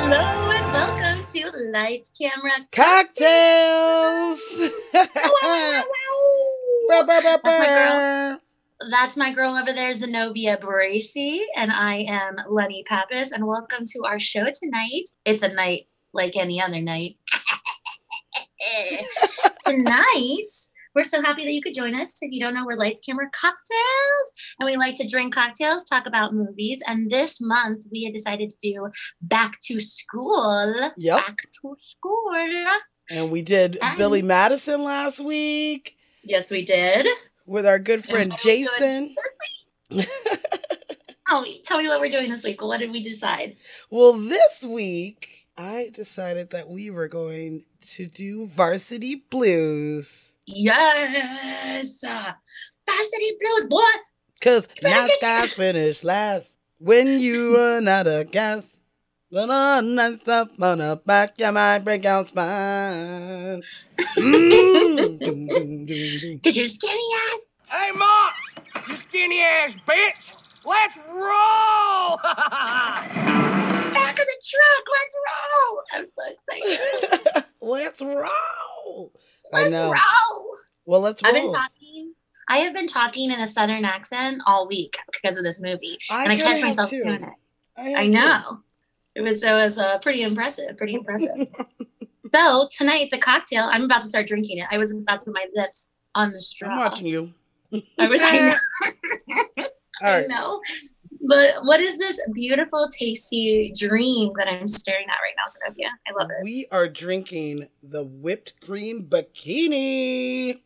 Hello and welcome to Lights, Camera, Cocktails! That's my girl. That's my girl over there, Zenobia Bracy, and I am Lenny Pappas, and welcome to our show tonight. It's a night like any other night. Tonight, we're so happy that you could join us. If you don't know, we're Lights, Camera, Cocktails, and we like to drink cocktails, talk about movies, and this month we had decided to do Back to School. Yep. Back to School. And we did Billy Madison last week. Yes, we did. With our good friend Jason. Oh, tell me what we're doing this week. What did we decide? Well, this week, I decided that we were going to do Varsity Blues. Yes! Varsity Blues, boy! Because night skies finish last when you run out of gas. Nice up on the back, you might break your spine. Did you skinny ass? Hey, Ma! You skinny ass bitch! Let's roll! Back of the truck, let's roll! I'm so excited. Let's roll! Let's roll! Well, let's roll. I have been talking in a Southern accent all week because of this movie. And I catch myself doing it. I know. It was pretty impressive. So tonight, the cocktail, I'm about to start drinking it. I was about to put my lips on the straw. I'm watching you. I know. All right. I know. But what is this beautiful, tasty dream that I'm staring at right now, Zenobia? I love it. We are drinking the whipped cream bikini.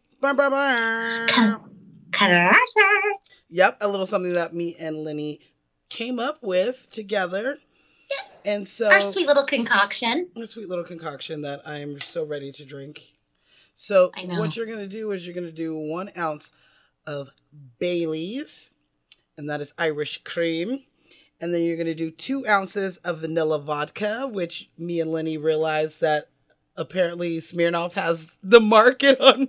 Yep, a little something that me and Lenny came up with together. And so our sweet little concoction. A sweet little concoction that I'm so ready to drink. So what you're going to do is you're going to do 1 ounce of Bailey's, and that is Irish cream. And then you're going to do 2 ounces of vanilla vodka, which me and Lenny realized that apparently Smirnoff has the market on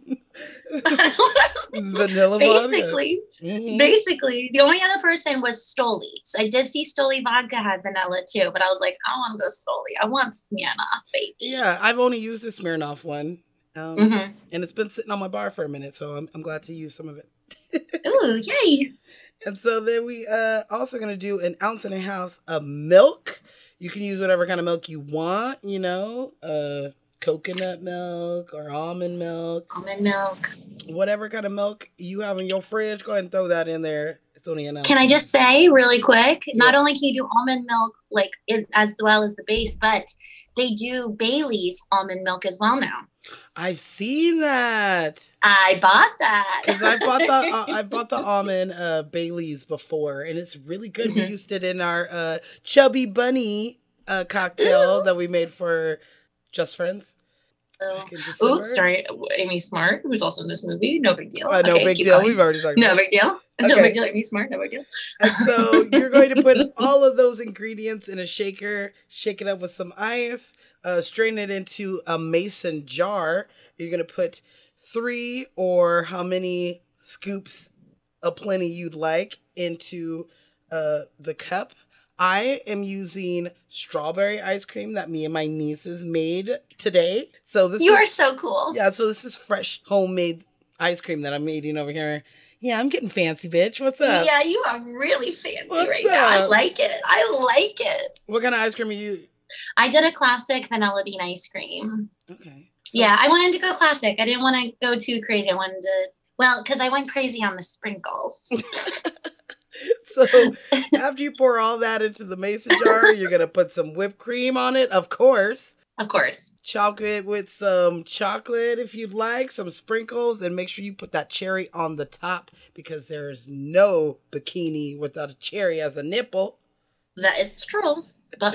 vanilla vodka. Basically, the only other person was Stoli. So I did see Stoli vodka had vanilla too, but I was like, I don't want to go Stoli. I want Smirnoff, baby. Yeah, I've only used the Smirnoff one. And it's been sitting on my bar for a minute, so I'm glad to use some of it. Ooh, yay. And so then we also going to do 1.5 ounces of milk. You can use whatever kind of milk you want, you know, coconut milk or almond milk. Almond milk. Whatever kind of milk you have in your fridge, go ahead and throw that in there. It's only 1 ounce. Can I just say really quick, not only can you do almond milk as well as the base, but they do Bailey's almond milk as well now. I've seen that. I bought that. Because I bought the almond Bailey's before, and it's really good. We used it in our Chubby Bunny cocktail that we made for Just Friends. Sorry, Amy Smart, who's also in this movie. No big deal. No big deal. We've already talked about it. No big deal. No big deal. Amy Smart, no big deal. And so you're going to put all of those ingredients in a shaker, shake it up with some ice, strain it into a mason jar. You're going to put 3 or how many scoops of plenty you'd like into the cup. I am using strawberry ice cream that me and my nieces made today. So you are so cool. Yeah, so this is fresh homemade ice cream that I'm eating over here. Yeah, I'm getting fancy, bitch. What's up? Yeah, you are really fancy now. I like it. What kind of ice cream are you? I did a classic vanilla bean ice cream. Okay. Yeah, I wanted to go classic. I didn't want to go too crazy. I wanted to, because I went crazy on the sprinkles. So after you pour all that into the mason jar, you're going to put some whipped cream on it, of course. Of course. Chocolate with some chocolate if you'd like, some sprinkles, and make sure you put that cherry on the top because there's no bikini without a cherry as a nipple. That is true.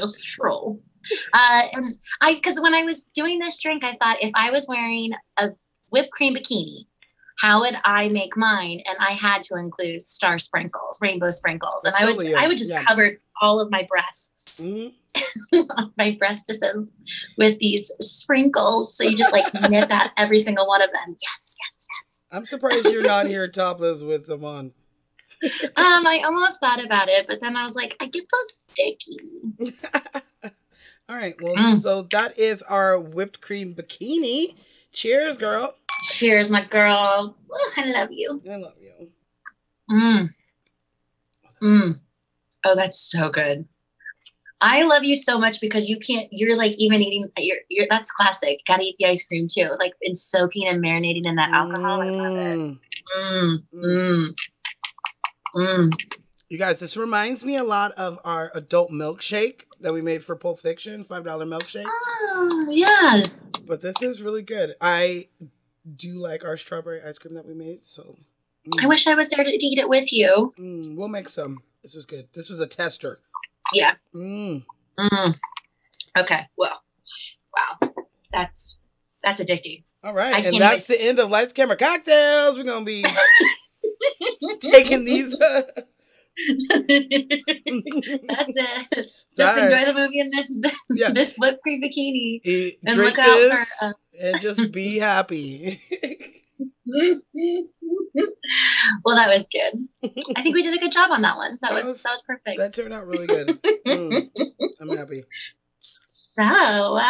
Because when I was doing this drink, I thought if I was wearing a whipped cream bikini, how would I make mine? And I had to include star sprinkles, rainbow sprinkles. And I would just cover all of my breasts, my breastises with these sprinkles. So you just nip at every single one of them. Yes. I'm surprised you're not here topless with them on. I almost thought about it, but then I was like, I get so sticky. All right. Well, so that is our whipped cream bikini. Cheers, girl. Cheers, my girl. Ooh, I love you. I love you. Oh, that's so good. I love you so much because you're like even eating, that's classic. Gotta eat the ice cream too. Like in soaking and marinating in that alcohol. I love it. You guys, this reminds me a lot of our adult milkshake that we made for Pulp Fiction, $5 milkshake. Oh, yeah. But this is really good. I do like our strawberry ice cream that we made, so. I wish I was there to eat it with you. We'll make some. This is good. This was a tester. Yeah. Okay. Well, wow. That's addicting. All right. And that's the end of Lights, Camera, Cocktails. We're going to be taking these. That's it. Just enjoy the movie in this whipped cream bikini. And look out for... and just be happy. Well, that was good. I think we did a good job on that one. That was perfect. That turned out really good. I'm happy. So,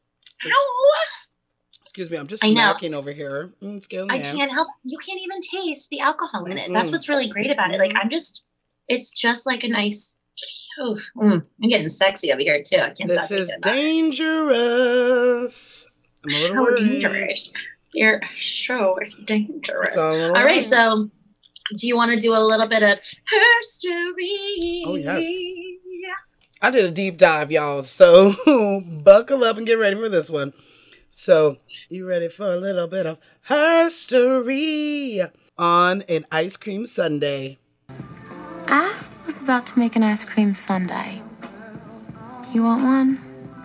excuse me, I'm just smacking over here. I can't help. You can't even taste the alcohol in it. That's what's really great about it. Like it's just like a nice. I'm getting sexy over here too. I can't stop thinking about it. This is dangerous. I'm a little worried. Dangerous. You're so dangerous. All right, so do you want to do a little bit of history? Oh, yes. I did a deep dive, y'all. So buckle up and get ready for this one. So you ready for a little bit of history on an ice cream sundae? I was about to make an ice cream sundae. You want one?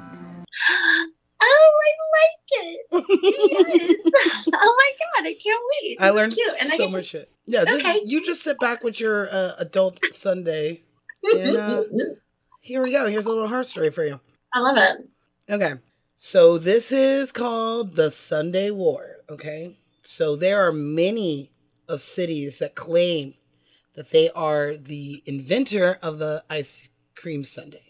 Oh, I like it. Yes. Oh my God, I can't wait. I learned so much shit. Yeah, you just sit back with your adult sundae. And here we go. Here's a little horror story for you. I love it. Okay. So this is called the Sundae War. Okay. So there are many of cities that claim that they are the inventor of the ice cream sundae.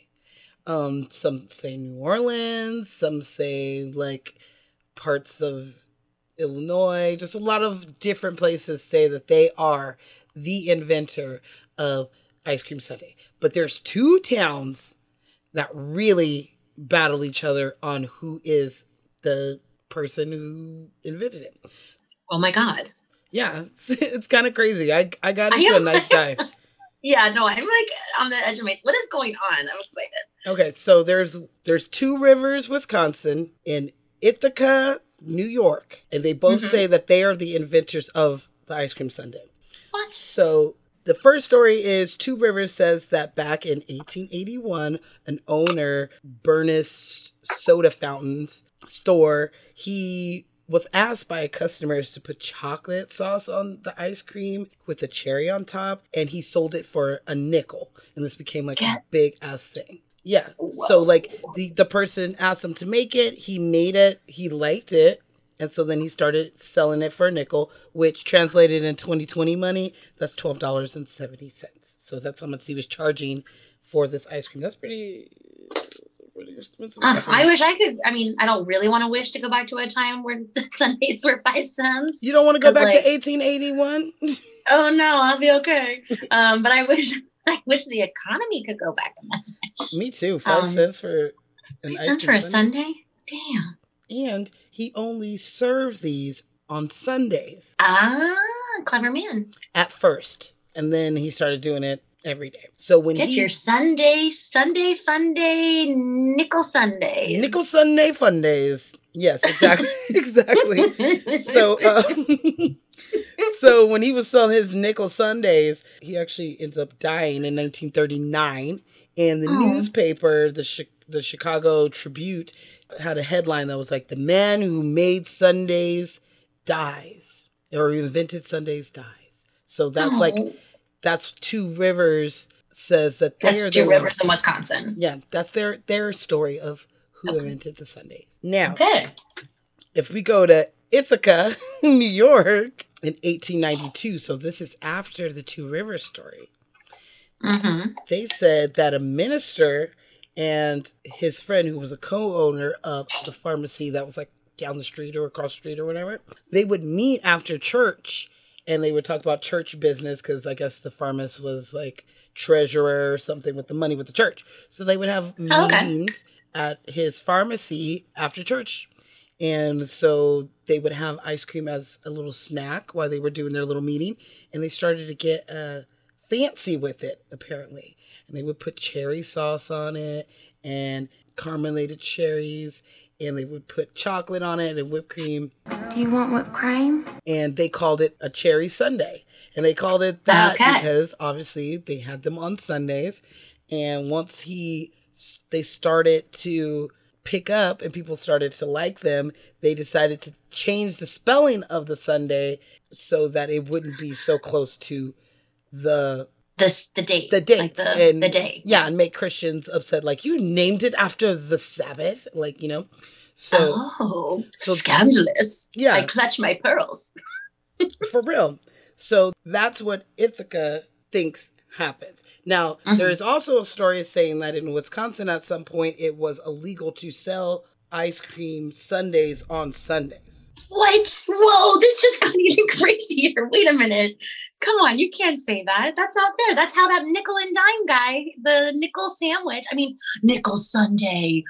Some say New Orleans, some say like parts of Illinois, just a lot of different places say that they are the inventor of ice cream sundae. But there's two towns that really battle each other on who is the person who invented it. Oh my God. Yeah, it's kind of crazy. I got into a nice dive. Yeah, no, I'm like on the edge of my... What is going on? I'm excited. Okay, so there's Two Rivers, Wisconsin, and Ithaca, New York. And they both say that they are the inventors of the ice cream sundae. What? So the first story is Two Rivers says that back in 1881, an owner, Burness Soda Fountains store, he was asked by customers to put chocolate sauce on the ice cream with a cherry on top, and he sold it for a nickel. And this became like a big ass thing. Yeah. Whoa. So like the person asked him to make it, he made it, he liked it, and so then he started selling it for a nickel, which translated in 2020 money, that's $12.70. So that's how much he was charging for this ice cream. That's pretty expensive. I wish I could. I mean, I don't really want to wish to go back to a time where the sundaes were 5 cents. You don't want to go back to 1881? Oh no, I'll be okay. But I wish the economy could go back in that time. Me too. 5 cents for an ice cream for a sundae? Damn. And he only served these on Sundays. Ah, clever man. At first. And then he started doing it every day. So when your Sunday fun day, nickel Sundays. Nickel Sunday fun days. Yes, exactly. Exactly. So when he was selling his nickel sundaes, he actually ends up dying in 1939. And the newspaper, the Chicago Tribune, had a headline that was like, "The man who made sundaes dies," or invented sundaes dies. So that's that's Two Rivers says that that's Two Rivers in Wisconsin. Yeah, that's their story of who invented the sundaes. Now, if we go to Ithaca, New York, in 1892, so this is after the Two Rivers story. They said that a minister and his friend, who was a co-owner of the pharmacy that was like down the street or across the street or whatever, they would meet after church and they would talk about church business because I guess the pharmacist was like treasurer or something with the money with the church. So they would have meetings at his pharmacy after church. And so they would have ice cream as a little snack while they were doing their little meeting. And they started to get fancy with it, apparently. And they would put cherry sauce on it and caramelized cherries. And they would put chocolate on it and whipped cream. Do you want whipped cream? And they called it a cherry sundae. And they called it that because obviously they had them on Sundays. And once they started to pick up and people started to like them, they decided to change the spelling of the sundae so that it wouldn't be so close to the date. The date. Like the day. Yeah, and make Christians upset. Like, you named it after the Sabbath. Like, you know. So scandalous. Yeah. I clutch my pearls. For real. So that's what Ithaca thinks happens. Now, there is also a story saying that in Wisconsin at some point it was illegal to sell ice cream sundaes on Sundays. What? Whoa, this just got even crazier. Wait a minute. Come on, you can't say that. That's not fair. That's how that nickel and dime guy, the nickel sandwich, nickel sundae.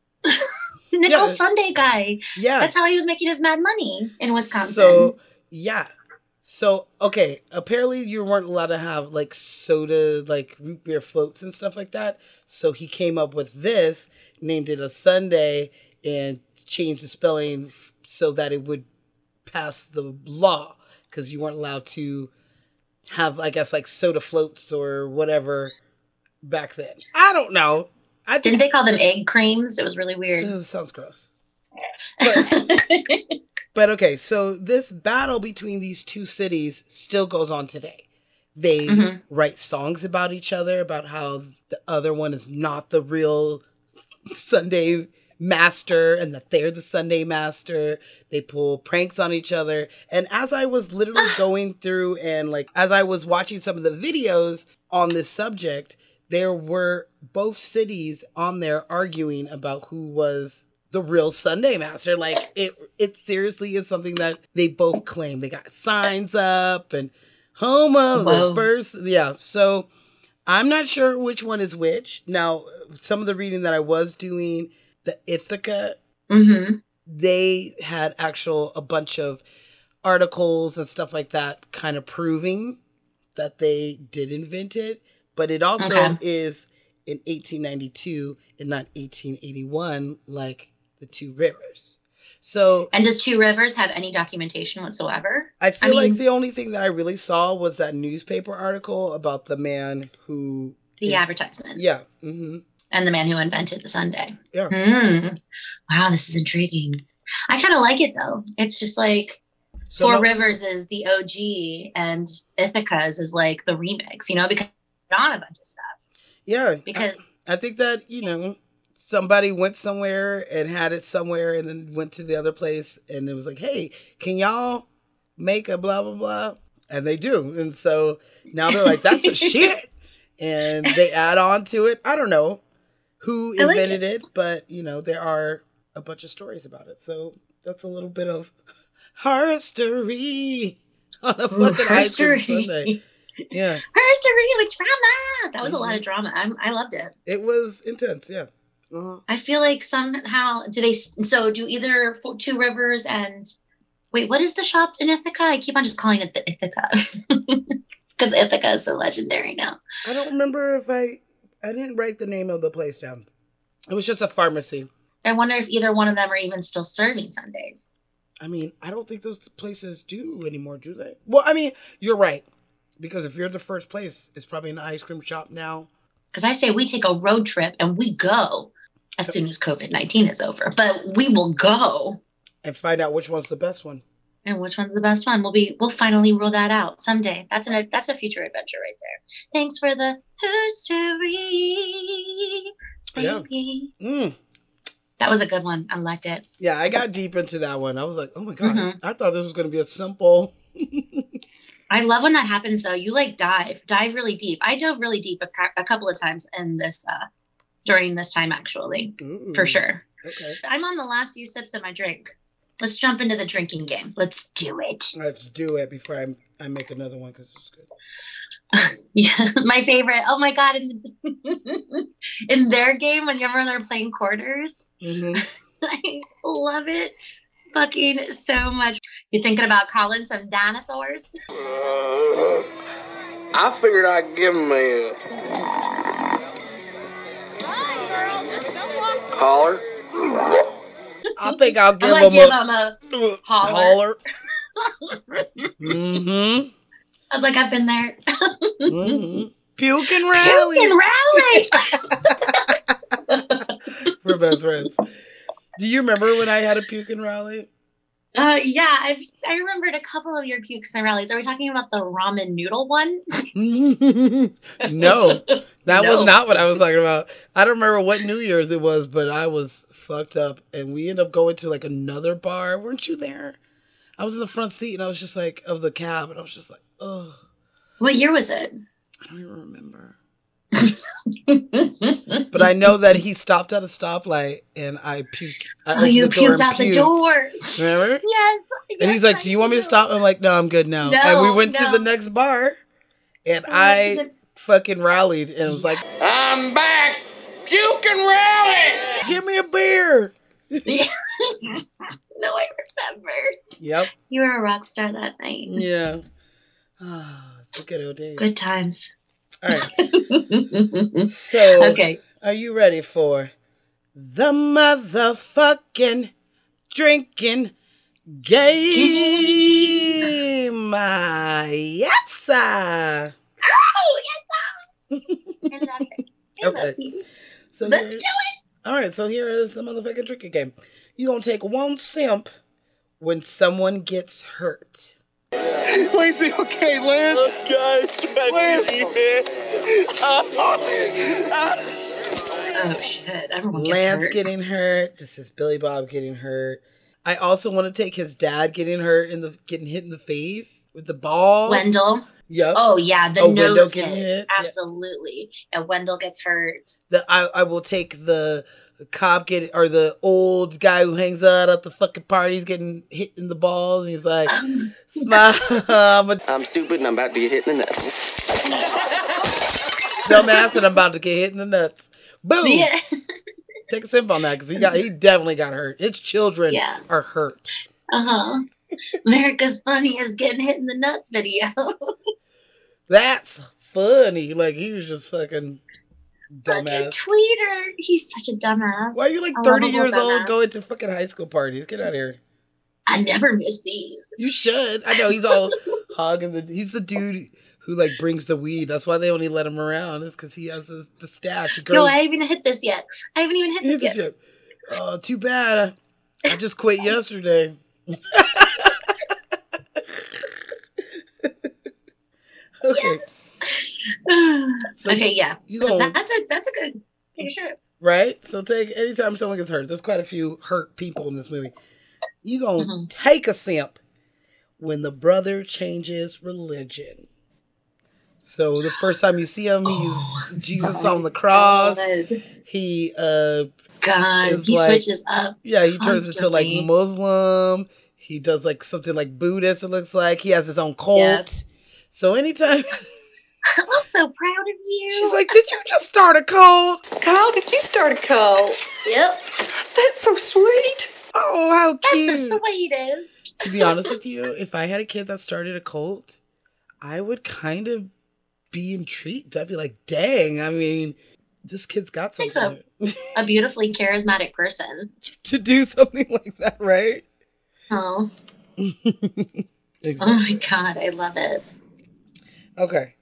Sundae guy. Yeah. That's how he was making his mad money in Wisconsin. So, yeah. So, okay, apparently you weren't allowed to have, like, soda, like, root beer floats and stuff like that. So he came up with this, named it a sundae, and changed the spelling so that it would pass the law. Because you weren't allowed to have, I guess, like, soda floats or whatever back then. I don't know. Didn't they call them egg creams? It was really weird. It sounds gross. But okay, so this battle between these two cities still goes on today. They write songs about each other, about how the other one is not the real sundae master and that they're the sundae master. They pull pranks on each other. And as I was literally going through and like, as I was watching some of the videos on this subject, there were both cities on there arguing about who was the real sundae master. Like, it seriously is something that they both claim. They got signs up and homo first. Yeah. So I'm not sure which one is which. Now, some of the reading that I was doing, the Ithaca, they had a bunch of articles and stuff like that kind of proving that they did invent it. But it also is in 1892 and not 1881, like the Two Rivers. So, and does Two Rivers have any documentation whatsoever? I feel like the only thing that I really saw was that newspaper article about the man who... The advertisement. Yeah. Mm-hmm. And the man who invented the sundae. Yeah. Wow, this is intriguing. I kind of like it, though. It's just like Four Rivers is the OG and Ithaca's is like the remix, you know, because on a bunch of stuff. Yeah. Because I think that, you know, somebody went somewhere and had it somewhere and then went to the other place and it was like, hey, can y'all make a blah, blah, blah? And they do. And so now they're like, that's the shit. And they add on to it. I don't know who invented it, but, you know, there are a bunch of stories about it. So that's a little bit of herstory on a fucking ice cream sundae. Yeah. Herstory with drama. That was a lot of drama. I loved it. It was intense, yeah. I feel like somehow do either Two Rivers and wait, what is the shop in Ithaca? I keep on just calling it the Ithaca because Ithaca is so legendary now. I don't remember if I didn't write the name of the place down. It was just a pharmacy. I wonder if either one of them are even still serving Sundays. I mean, I don't think those places do anymore, do they? Well, I mean, you're right. Because if you're the first place, it's probably an ice cream shop now. Because I say we take a road trip and we go as soon as COVID-19 is over. But we will go. And find out which one's the best one. And which one's the best one. We'll finally rule that out someday. That's a future adventure right there. Thanks for the history, baby. Yeah. That was a good one. I liked it. Yeah, I got deep into that one. I was like, oh my God. I thought this was going to be a simple... I love when that happens, though. You like dive really deep. I dove really deep a couple of times in this during this time, actually. Ooh. For sure. Okay. I'm on the last few sips of my drink. Let's jump into the drinking game. Let's do it. Let's do it before I make another one because it's good. Yeah, my favorite. Oh my God. In their game, whenever they're playing quarters, Mm-hmm. I love it fucking so much. You thinking about calling some dinosaurs? I figured I'd give him a holler. I think I'll give I'm him gonna give him a holler. Mm-hmm. I was like, I've been there. Mm-hmm. Puke and rally. Puke and rally. We're best friends. Do you remember when I had a puke and rally? Yeah, I remembered a couple of your pukes and rallies. Are we talking about the ramen noodle one? No, that was not what I was talking about. I don't remember what New Year's it was, but I was fucked up, and we ended up going to like another bar. Weren't you there? I was in the front seat, and I was just like, of the cab, and I was just like, oh. What year was it? I don't even remember. But I know that he stopped at a stoplight, and I puked. You puked out the door. Remember? Yes. And he's like, do you want me to stop? I'm like, no, I'm good now. No, and we went to the next bar, and I fucking rallied and was like, I'm back! Puke and rally! give me a beer. No, I remember. Yep. You were a rock star that night. Yeah. The good old days. Good times. All right. So, okay. Are you ready for the motherfucking drinking game? Yes, sir. Oh, yes, Okay. So let's do it. All right. So here is the motherfucking drinking game. You're going to take one simp when someone gets hurt. Please be okay, Lance. Oh, God. Oh, shit. Everyone gets Lance hurt. getting hurt. This is Billy Bob getting hurt. I also want to take his dad getting hurt getting hit in the face with the ball. Wendell. Yep. Oh, yeah. The Wendell nose getting hit. hit. Absolutely. Yeah. And Wendell gets hurt. I will take the cop or the old guy who hangs out at the fucking parties getting hit in the balls. And he's like, smile. I'm stupid and I'm about to get hit in the nuts. Dumbass and I'm about to get hit in the nuts. Boom. Yeah. Take a sip on that because he definitely got hurt. His children are hurt. Uh-huh. America's Funniest getting hit in the nuts video. That's funny. Like, he was just fucking dumbass. Fucking tweeter. He's such a dumbass. Why are you like 30 years old going to fucking high school parties? Get out of here. I never miss these. You should. I know he's all hogging he's the dude who like brings the weed. That's why they only let him around. It's because he has the stash. No, I haven't even hit this yet. Oh, too bad. I just quit yesterday. Okay. Yes. So okay, yeah. So gonna, that's a good take a shot. Right? So anytime someone gets hurt, there's quite a few hurt people in this movie. You gonna take a simp when the brother changes religion. So the first time you see him, he's Jesus on the cross. God. He he switches up. Yeah, he turns into like Muslim. He does like something like Buddhist, it looks like. He has his own cult. Yep. So anytime I'm so proud of you. She's like, did you just start a cult? Kyle, did you start a cult? Yep. That's so sweet. Oh, how cute. That's the sweetest. To be honest with you, if I had a kid that started a cult, I would kind of be intrigued. I'd be like, dang, I mean, this kid's got something. A beautifully charismatic person. To do something like that, right? Oh. Exactly. Oh my God, I love it. Okay.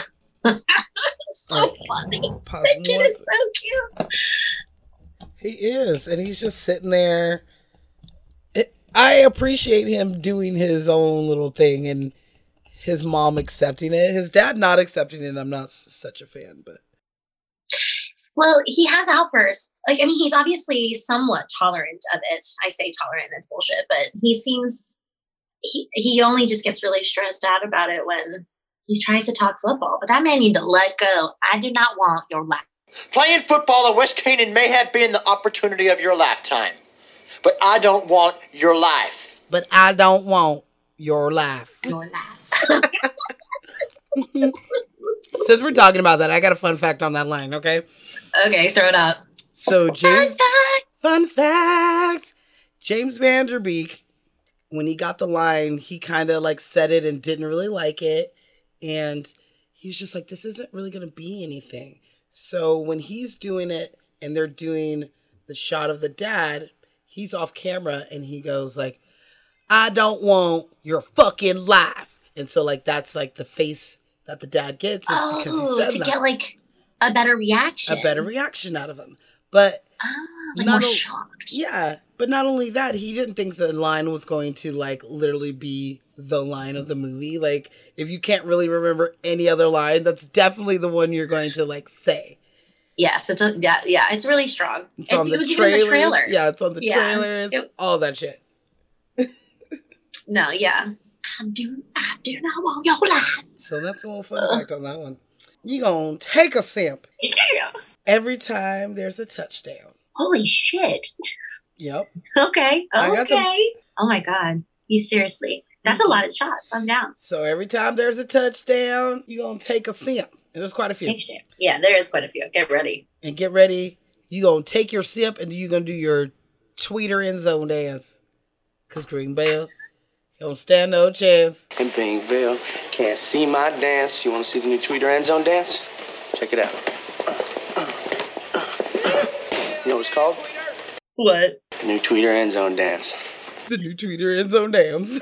So funny. That kid is so cute. He is, and he's just sitting there. I appreciate him doing his own little thing and his mom accepting it. His dad not accepting it, I'm not such a fan, but. Well, he has outbursts. Like, I mean, he's obviously somewhat tolerant of it. I say tolerant, it's bullshit, but he seems, he only just gets really stressed out about it when he tries to talk football. But that man need to let go. I do not want your Playing football at West Canaan may have been the opportunity of your lifetime, but I don't want your life. But I don't want your life. Your life. Since we're talking about that, I got a fun fact on that line, okay? Okay, throw it out. So James... Fun fact! James Van Der Beek, when he got the line, he kind of like said it and didn't really like it. And he was just like, this isn't really going to be anything. So when he's doing it and they're doing the shot of the dad, he's off camera and he goes like, I don't want your fucking life. And so like that's like the face that the dad gets is because he said to that. get like a better reaction. A better reaction out of him. But like more shocked. Yeah, but not only that, he didn't think the line was going to like literally be the line of the movie. Like, if you can't really remember any other line, that's definitely the one you're going to like say. Yes, it's really strong. It was even in the trailer. Yeah, it's on the trailers, all that shit. No, yeah. I do not want your life. So that's a little fun fact on that one. You gonna take a simp. Yeah. Every time there's a touchdown. Holy shit. Yep. Okay. Oh my God. You seriously. That's a lot of shots. I'm down. So every time there's a touchdown, you're going to take a simp. And there's quite a few. Yeah, there is quite a few. Get ready. And get ready. You're going to take your simp and you're going to do your tweeter end zone dance. Because Greenville, you don't stand no chance. In Greenville, can't see my dance. You want to see the new tweeter end zone dance? Check it out. You know what it's called? What? The new tweeter end zone dance. The new tweeter end zone dance.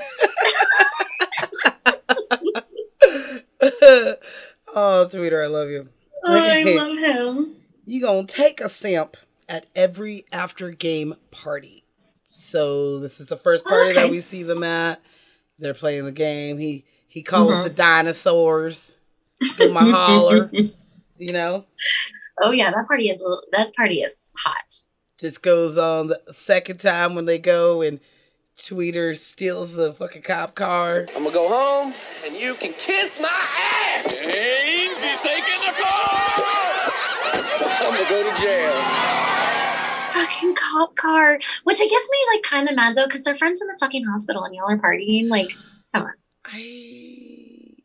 Oh, Tweeter, I love you. Okay. I love him. You gonna take a simp at every after game party. So this is the first party that we see them at. They're playing the game. He calls the dinosaurs. Give them a holler. You know? Oh yeah, that party is hot. This goes on the second time when they go and Tweeter steals the fucking cop car. I'm gonna go home and you can kiss my ass. James, he's taking the car. I'm gonna go to jail. Fucking cop car. Which it gets me like kind of mad though, because they're friends in the fucking hospital and y'all are partying. Like, come on. I mean,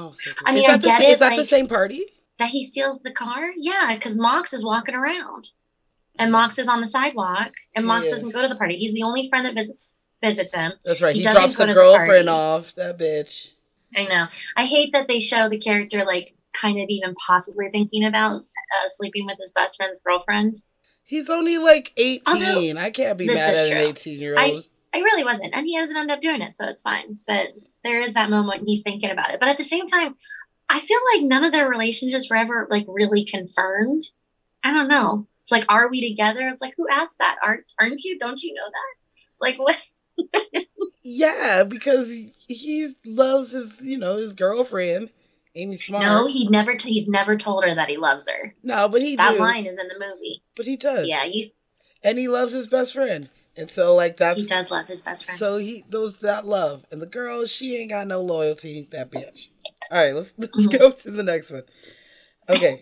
is that the same party? That he steals the car? Yeah, because Mox is walking around. And Mox is on the sidewalk. And Mox doesn't go to the party. He's the only friend that visits him. That's right. He drops the girlfriend off. That bitch. I know. I hate that they show the character like kind of even possibly thinking about sleeping with his best friend's girlfriend. He's only like 18. Although, I can't be mad at an 18-year-old. I really wasn't. And he doesn't end up doing it, so it's fine. But there is that moment when he's thinking about it. But at the same time, I feel like none of their relationships were ever like really confirmed. I don't know. It's like, are we together? It's like, who asked that? Aren't you? Don't you know that? Like, what? Yeah, because he loves his girlfriend, Amy Smart. No, he's never told her that he loves her. No, but that line is in the movie. But he does. Yeah, and he loves his best friend, and so like that. He does love his best friend. So that love, and the girl, she ain't got no loyalty. That bitch. All right, let's go to the next one. Okay,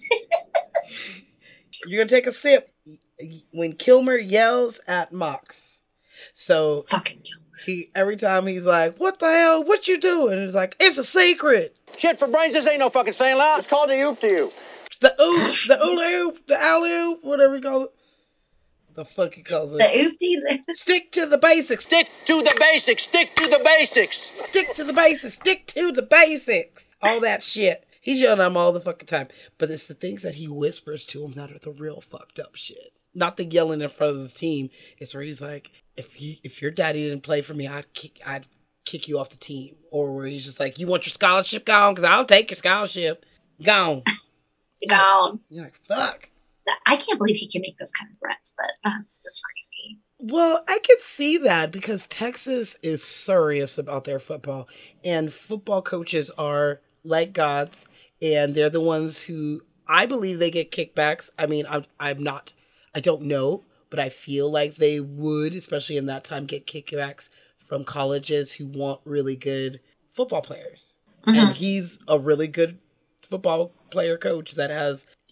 you're gonna take a sip when Kilmer yells at Mox. So fucking every time he's like, "What the hell? What you doing?" And he's like, "It's a secret." Shit for brains. This ain't no fucking saying loud. It's called the oop-de-oop. The oop, the alley-oop, whatever you call it. The fuck he calls it? The oop-de. Stick to the basics. Stick to the basics. Stick to the basics. Stick to the basics. Stick to the basics. All that shit. He's yelling at him all the fucking time. But it's the things that he whispers to him that are the real fucked up shit. Not the yelling in front of the team. It's where he's like, if your daddy didn't play for me, I'd kick you off the team. Or where he's just like, you want your scholarship gone? Because I'll take your scholarship. Gone. Gone. You're like, fuck. I can't believe he can make those kind of threats, but that's just crazy. Well, I can see that because Texas is serious about their football. And football coaches are like gods. And they're the ones who, I believe they get kickbacks. I mean, I don't know. But I feel like they would, especially in that time, get kickbacks from colleges who want really good football players. Mm-hmm. And he's a really good football player coach that has,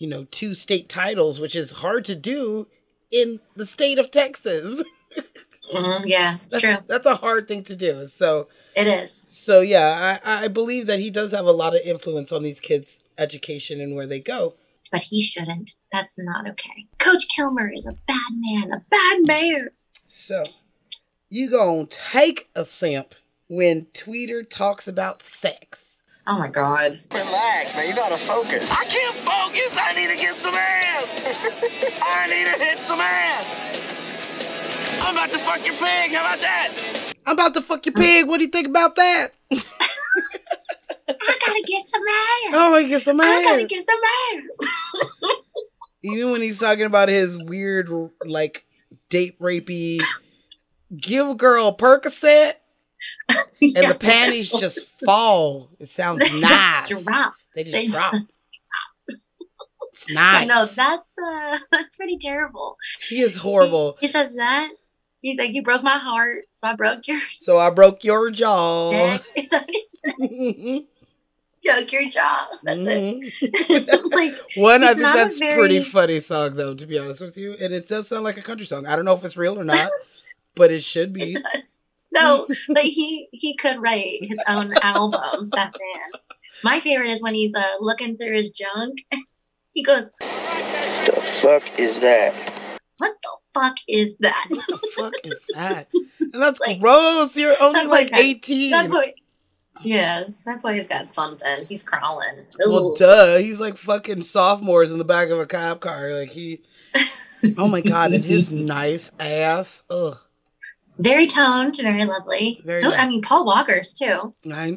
2 state titles, which is hard to do in the state of Texas. Yeah, it's true. That's a hard thing to do. So it is. So yeah, I believe that he does have a lot of influence on these kids' education and where they go. But he shouldn't. That's not okay. Coach Kilmer is a bad man. A bad man. So you gonna take a simp when Tweeter talks about sex. Oh my God. Relax, man. You gotta focus. I can't focus. I need to get some ass. I need to hit some ass. I'm about to fuck your pig. How about that? I'm about to fuck your pig. What do you think about that? I gotta get some ass. Oh, I get some ass. I gotta get some ass. Even when he's talking about his weird, like, date rapey, give a girl a Percocet, and the panties just fall. It sounds nice. Just drop. They just drop. It's nice. I know, that's pretty terrible. He is horrible. He says that. He's like, you broke my heart, so I broke your... So I broke your jaw. Is that what he said? Broke your jaw. That's it. Like, one, I think that's a pretty funny song, though, to be honest with you. And it does sound like a country song. I don't know if it's real or not, but it should be. It does. No, but he could write his own album, that man. My favorite is when he's looking through his junk. He goes, The fuck is that? what the fuck is that? What the fuck is that? And that's like, gross. You're only like 18. That boy's got something. He's crawling. Well, duh. He's like fucking sophomores in the back of a cop car. Like oh my God. And his nice ass. Ugh. Very toned, very lovely. Very nice. I mean, Paul Walker's too. Yeah.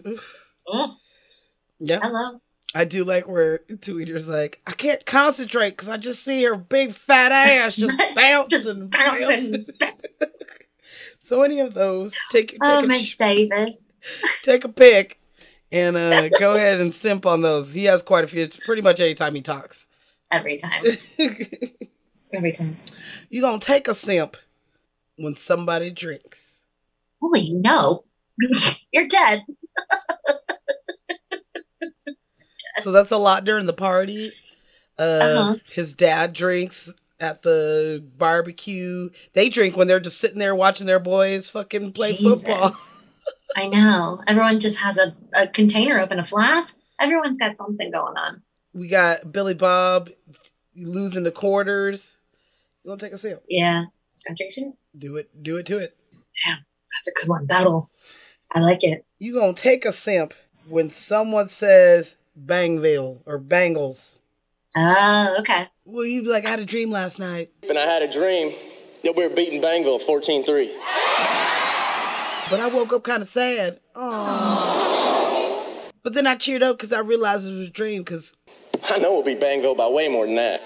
Hello. I do like where Tweeter's like, I can't concentrate because I just see her big fat ass just bouncing. So any of those, take Miss Davis. Take a pick and go ahead and simp on those. He has quite a few. It's pretty much any time he talks. Every time. Every time. You gonna take a simp when somebody drinks. Holy no. You're dead. So that's a lot during the party. His dad drinks at the barbecue. They drink when they're just sitting there watching their boys fucking play football. I know. Everyone just has a container open, a flask. Everyone's got something going on. We got Billy Bob losing the quarters. You want to take a sip? Yeah. Concentration? Do it to it. Damn, that's a good one. Battle. I like it. You gonna take a simp when someone says Bangville or Bangles. Oh, okay. Well, you'd be like, I had a dream last night. And I had a dream that we were beating Bangville 14-3. But I woke up kind of sad. Oh. But then I cheered up because I realized it was a dream because... I know we'll beat Bangville by way more than that.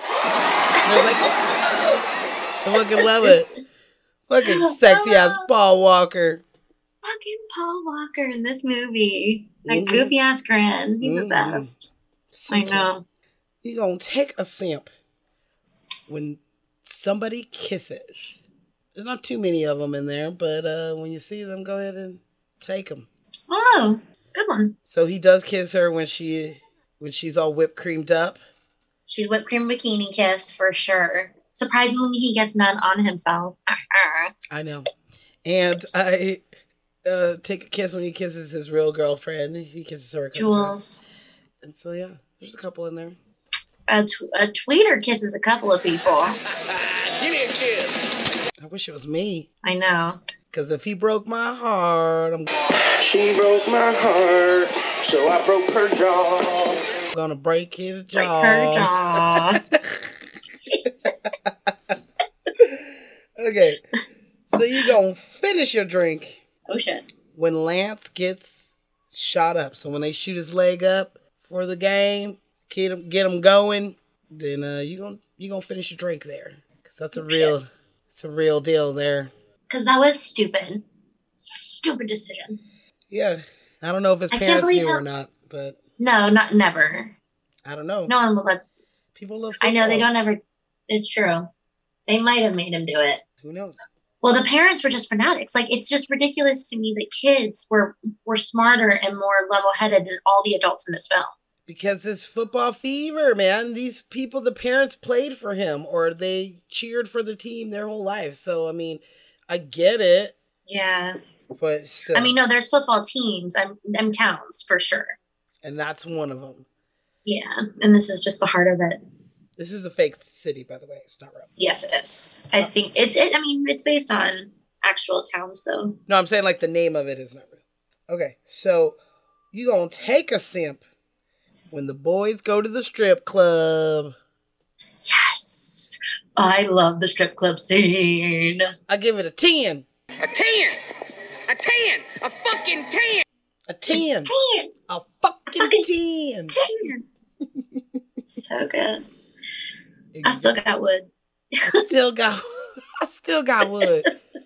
I fucking love it. Fucking sexy ass Paul Walker. Fucking Paul Walker in this movie. That goofy ass grin. He's the best. So I know. You gonna take a simp when somebody kisses. There's not too many of them in there, but when you see them, go ahead and take them. Oh, good one. So he does kiss her when she's all whipped creamed up. She's whipped cream bikini kiss for sure. Surprisingly, he gets none on himself. I know. And I take a kiss when he kisses his real girlfriend. He kisses her. Jules. And so, yeah, there's a couple in there. A tweeter kisses a couple of people. Give me a kiss. I wish it was me. I know. Because if he broke my heart, She broke my heart, so I broke her jaw. I'm gonna break his jaw. Break her jaw. Okay. So you gonna finish your drink. Oh, shit. When Lance gets shot up. So when they shoot his leg up for the game, get him going, then you gonna finish your drink there. Because that's a real deal there. Because that was stupid. Stupid decision. Yeah. I don't know if his parents knew or not, but... No, never. I don't know. No one would let... People love football. I know, they don't ever... It's true. They might have made him do it. Who knows? Well, the parents were just fanatics. Like, it's just ridiculous to me that kids were smarter and more level-headed than all the adults in this film. Because it's football fever, man. These people, the parents played for him or they cheered for the team their whole life. So, I mean, I get it. Yeah. But still. I mean, no, there's football teams. I'm towns for sure. And that's one of them. Yeah. And this is just the heart of it. This is a fake city, by the way. It's not real. Yes, it is. I think it's based on actual towns, though. No, I'm saying like the name of it is not real. Okay. So you gonna take a simp when the boys go to the strip club. Yes. I love the strip club scene. I give it a 10. A 10! A 10! A fucking 10! A 10. 10. A fucking 10. 10. So good. I still got wood. I still got wood.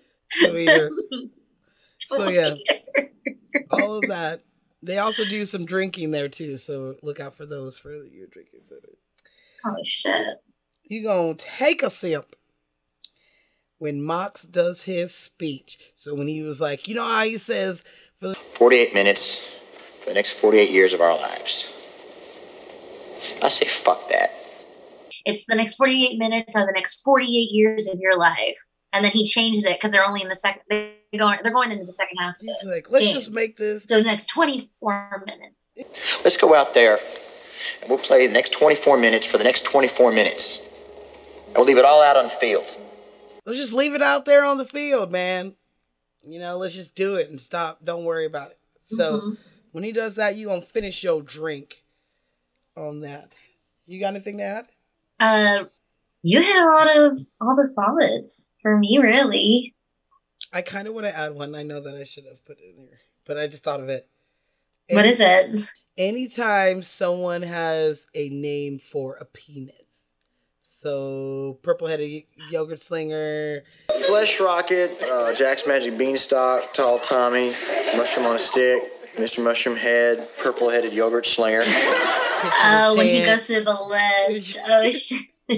So yeah. All of that. They also do some drinking there too, so look out for those for your drinking session. Oh shit. You gonna take a sip when Mox does his speech. So when he was like, you know how he says for the 48 minutes for the next 48 years of our lives. I say fuck that. It's the next 48 minutes or the next 48 years of your life. And then he changes it because they're only in the second. They're going into the second half. Of He's like, let's just make this. So the next 24 minutes. Let's go out there and we'll play the next 24 minutes for the next 24 minutes. And we'll leave it all out on the field. Let's just leave it out there on the field, man. You know, let's just do it and stop. Don't worry about it. So when he does that, you gonna finish your drink on that. You got anything to add? You had a lot of all the solids for me, really. I kind of want to add one. I know that I should have put it in there, but I just thought of it. What is it? Anytime someone has a name for a penis. So, purple-headed yogurt slinger. Flesh Rocket, Jack's Magic Beanstalk, Tall Tommy, Mushroom on a Stick, Mr. Mushroom Head, purple-headed yogurt slinger. When he goes to the list. Oh, shit.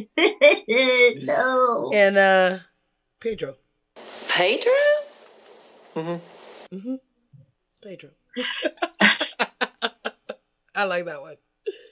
No. And, Pedro. Pedro? Pedro. I like that one.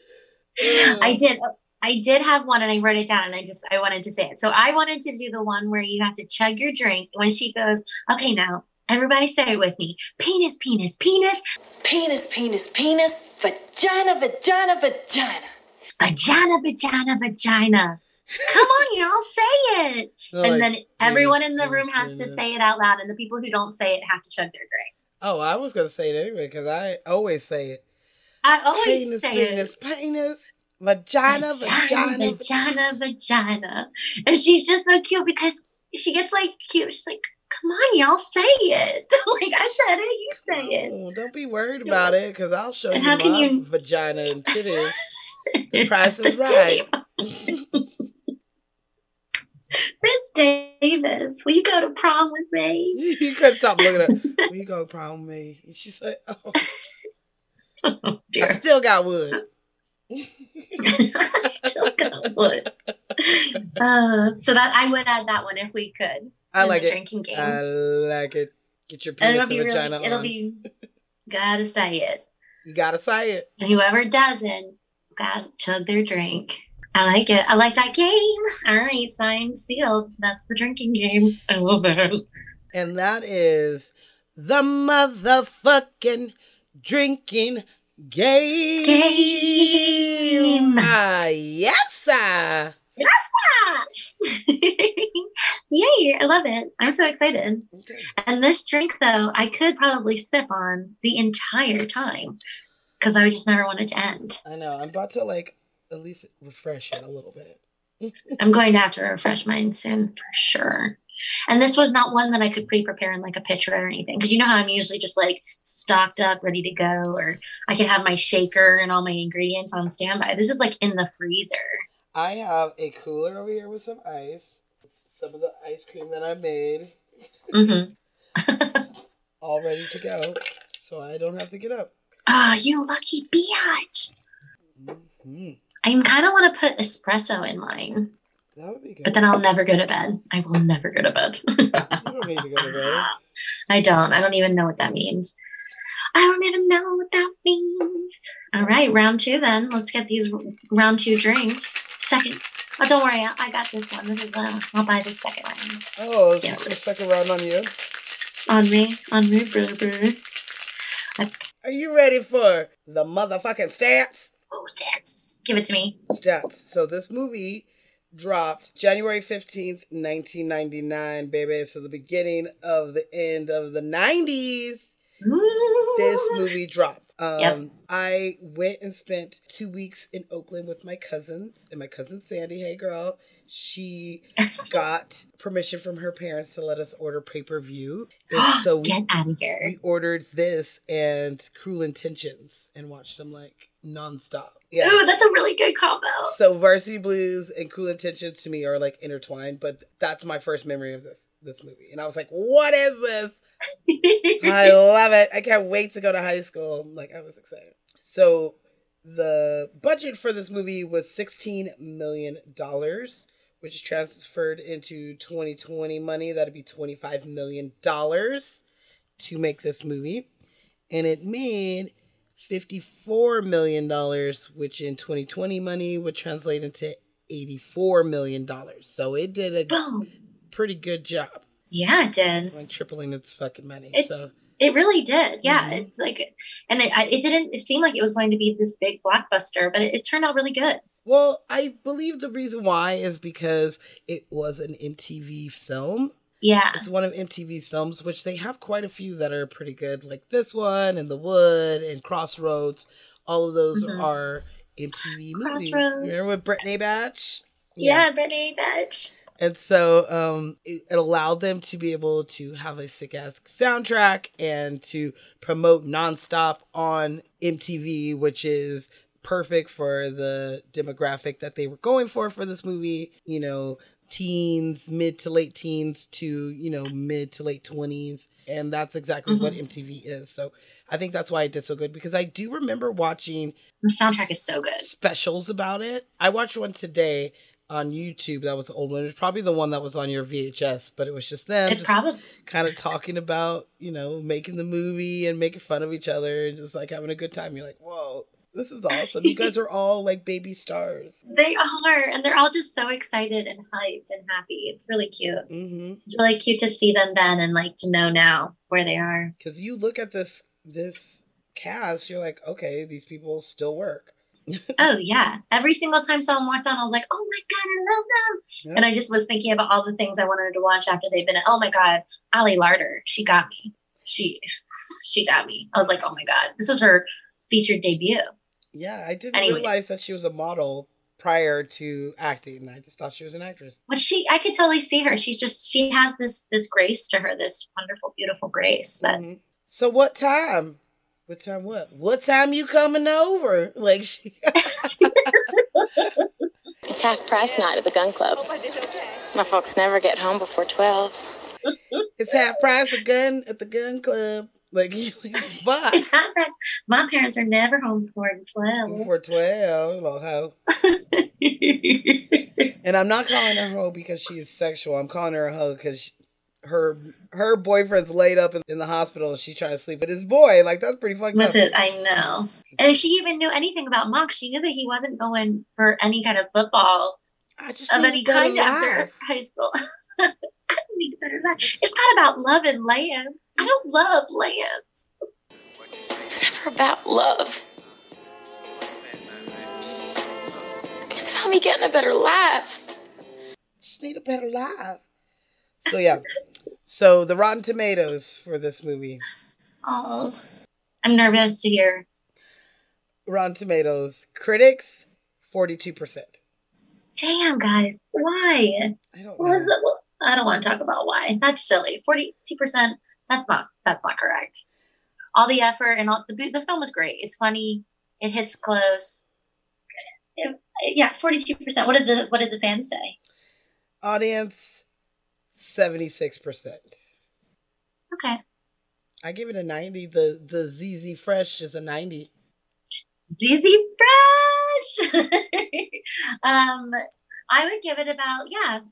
I did have one and I wrote it down and I wanted to say it. So I wanted to do the one where you have to chug your drink when she goes, okay, now everybody say it with me. Penis, penis, penis. Penis, penis, penis. Vagina, vagina, vagina. Vagina, vagina, vagina. Come on, y'all say it. And then everyone in the room has to say it out loud. And the people who don't say it have to chug their drink. Oh, I was going to say it anyway because I always say it. I always say penis, it. Penis. Vagina, vagina, vagina, vagina. And she's just so cute because she gets like cute. She's like, come on, y'all say it. Like I said it, you say it. Don't be worried about it because I'll show you my vagina and titties. The price is right. Miss Davis, will you go to prom with me? You couldn't stop looking at her. Will you go to prom with me? And she said, oh I still got wood. Still got wood. So that I would add that one if we could. I like it. Drinking game. I like it. Get your penis and vagina on. It'll be. Gotta say it. You gotta say it. And whoever doesn't, gotta chug their drink. I like it. I like that game. All right, signed, sealed. That's the drinking game. I love that. And that is the motherfucking drinking game. Yes, sir. Yes, sir. Yay, I love it. I'm so excited. Okay. And this drink, though, I could probably sip on the entire time because I just never want it to end. I know. I'm about to, at least refresh it a little bit. I'm going to have to refresh mine soon for sure. And this was not one that I could pre-prepare in a pitcher or anything. Because you know how I'm usually just stocked up, ready to go. Or I can have my shaker and all my ingredients on standby. This is in the freezer. I have a cooler over here with some ice. Some of the ice cream that I made. All ready to go. So I don't have to get up. Ah, you lucky biatch. Mm-hmm. I kind of want to put espresso in mine. That would be good. But then I'll never go to bed. I will never go to bed. You don't need to go to bed. I don't even know what that means. I don't even know what that means. All right, round 2 then. Let's get these round 2 drinks. Second. Oh, don't worry. I got this one. This is, I'll buy the second round. Oh, is this your second round on you? On me, baby. Are you ready for the motherfucking stats? Oh, stats. Give it to me. Stats. So this movie dropped January 15th, 1999, baby. So the beginning of the end of the 90s. Ooh. This movie dropped. Yep. I went and spent 2 weeks in Oakland with my cousins, and my cousin Sandy, hey girl, she got permission from her parents to let us order pay-per-view. And so Get out of here. We ordered this and Cruel Intentions and watched them like nonstop. Yeah. Ooh, that's a really good combo. So Varsity Blues and Cruel Intentions to me are like intertwined, but that's my first memory of this movie. And I was like, what is this? I love it. I can't wait to go to high school. Like, I was excited. So the budget for this movie was $16 million, which is transferred into 2020 money. That'd be $25 million to make this movie. And it made $54 million, which in 2020 money would translate into $84 million. So it did a pretty good job. Yeah, it did. Like tripling its fucking money. It really did. Yeah. Mm-hmm. It's like, and it seemed like it was going to be this big blockbuster, but it turned out really good. Well, I believe the reason why is because it was an MTV film. Yeah. It's one of MTV's films, which they have quite a few that are pretty good, like this one and The Wood and Crossroads. All of those are MTV movies. Remember with Brittany Batch? Yeah, Brittany Batch. And so it allowed them to be able to have a sick-ass soundtrack and to promote nonstop on MTV, which is perfect for the demographic that they were going for this movie. You know, teens, mid to late teens to, you know, mid to late 20s. And that's exactly what MTV is. So I think that's why it did so good, because I do remember watching... The soundtrack is so good. ...specials about it. I watched one today on YouTube. That was an old one. It was probably the one that was on your VHS, but it was just them kind of talking about, you know, making the movie and making fun of each other and just like having a good time. You're like, whoa, this is awesome. You guys are all like baby stars. They are, and they're all just so excited and hyped and happy. It's really cute. Mm-hmm. It's really cute to see them then and like to know now where they are. Because you look at this cast, you're like, okay, these people still work. Oh yeah, every single time someone walked on, I was like, oh my god, I love them. Yep. And I just was thinking about all the things I wanted to watch after they've been oh my god, Ali Larter, she got me. She got me. I was like, oh my god, this is her featured debut. Yeah, I didn't realize that she was a model prior to acting. I just thought she was an actress. But I could totally see her. She has this grace to her, this wonderful, beautiful grace. That. Mm-hmm. So what time? What time what? What time you coming over? Like It's half price night at the gun club. My folks never get home before 12. It's half price at the gun club. Like, but it's half price. My parents are never home before 12. Before 12, little hoe. And I'm not calling her hoe because she is sexual. I'm calling her a hoe because her boyfriend's laid up in the hospital and she's trying to sleep with his boy. Like, that's pretty fucked up. I know. And if she even knew anything about Monk, she knew that he wasn't going for any kind of football of any kind after high school. I just need a better life. It's not about love and Lance. I don't love Lance. It's never about love. It's about me getting a better life. Just need a better life. So yeah. So the Rotten Tomatoes for this movie. Oh, I'm nervous to hear. Rotten Tomatoes. Critics, 42%. Damn, guys. Why? I don't know. I don't want to talk about why. That's silly. 42%. That's not correct. All the effort and all the film was great. It's funny. It hits close. 42%. What did the fans say? Audience, 76%. Okay. I give it a 90. The ZZ Fresh is a 90. ZZ Fresh. I would give it about an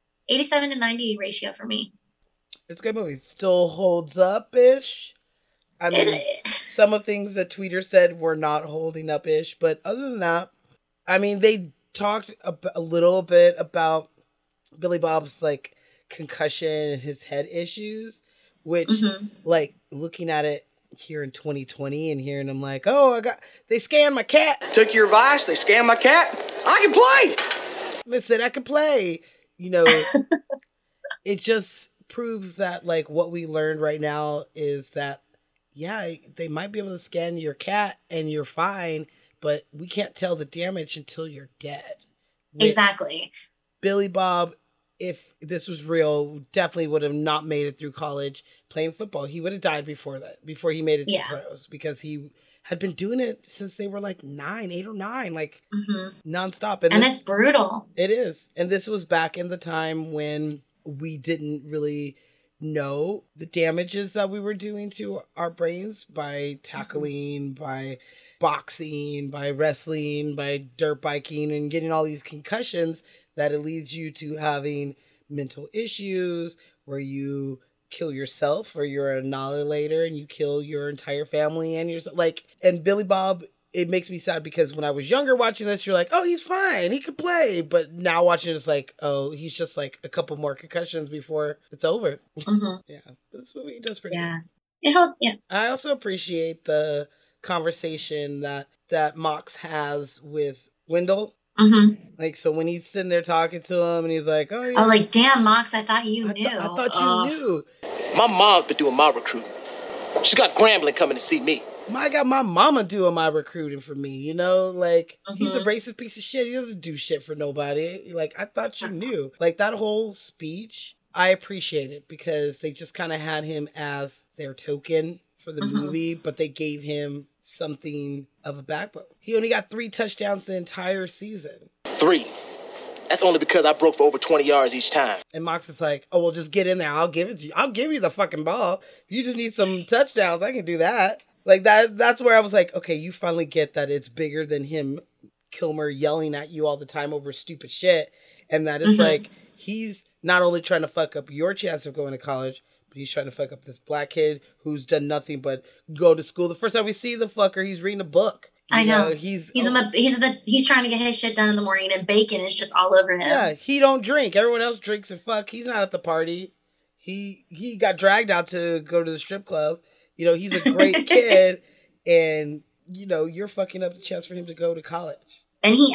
87 to 90 ratio for me. It's a good movie. Still holds up ish. I mean, some of things that Tweeter said were not holding up-ish, but other than that, I mean, they talked a little bit about Billy Bob's, like, concussion and his head issues, which, like, looking at it here in 2020 and hearing them like, oh, they scanned my cat. Took your advice, they scanned my cat. I can play. Listen, I can play. You know, it just proves that, like, what we learned right now is that, yeah, they might be able to scan your cat and you're fine, but we can't tell the damage until you're dead. Exactly. Billy Bob, if this was real, definitely would have not made it through college playing football. He would have died before he made it to pros, because he had been doing it since they were like 8 or 9, like nonstop. And it's brutal. It is. And this was back in the time when we didn't really know the damages that we were doing to our brains by tackling, by boxing, by wrestling, by dirt biking, and getting all these concussions that it leads you to having mental issues where you kill yourself or you're an annihilator and you kill your entire family and yourself. Like, and Billy Bob, it makes me sad because when I was younger watching this, you're like, oh, he's fine, he could play. But now watching it, it's like, oh, he's just like a couple more concussions before it's over. Yeah, but this movie does pretty good. It helped, yeah. I also appreciate the conversation that Mox has with Wendell. Like, so when he's sitting there talking to him and he's like, oh, yeah. Oh, like, damn, Mox, I thought you knew. I thought you knew. My mom's been doing my recruiting. She's got Grambling coming to see me. I got my mama doing my recruiting for me, you know? Like, he's a racist piece of shit. He doesn't do shit for nobody. Like, I thought you knew. Like, that whole speech, I appreciate it because they just kind of had him as their token for the movie, but they gave him something of a backbone. He only got 3 touchdowns the entire season. 3. That's only because I broke for over 20 yards each time. And Mox is like, oh, well, just get in there. I'll give it to you. I'll give you the fucking ball. If you just need some touchdowns, I can do that. Like, that's where I was like, okay, you finally get that it's bigger than him, Kilmer, yelling at you all the time over stupid shit. And that it's like, he's not only trying to fuck up your chance of going to college, but he's trying to fuck up this black kid who's done nothing but go to school. The first time we see the fucker, he's reading a book. I know. He's trying to get his shit done in the morning, and bacon is just all over him. Yeah, he don't drink. Everyone else drinks and fuck. He's not at the party. He got dragged out to go to the strip club. You know, he's a great kid, and you know, you're fucking up the chance for him to go to college. And he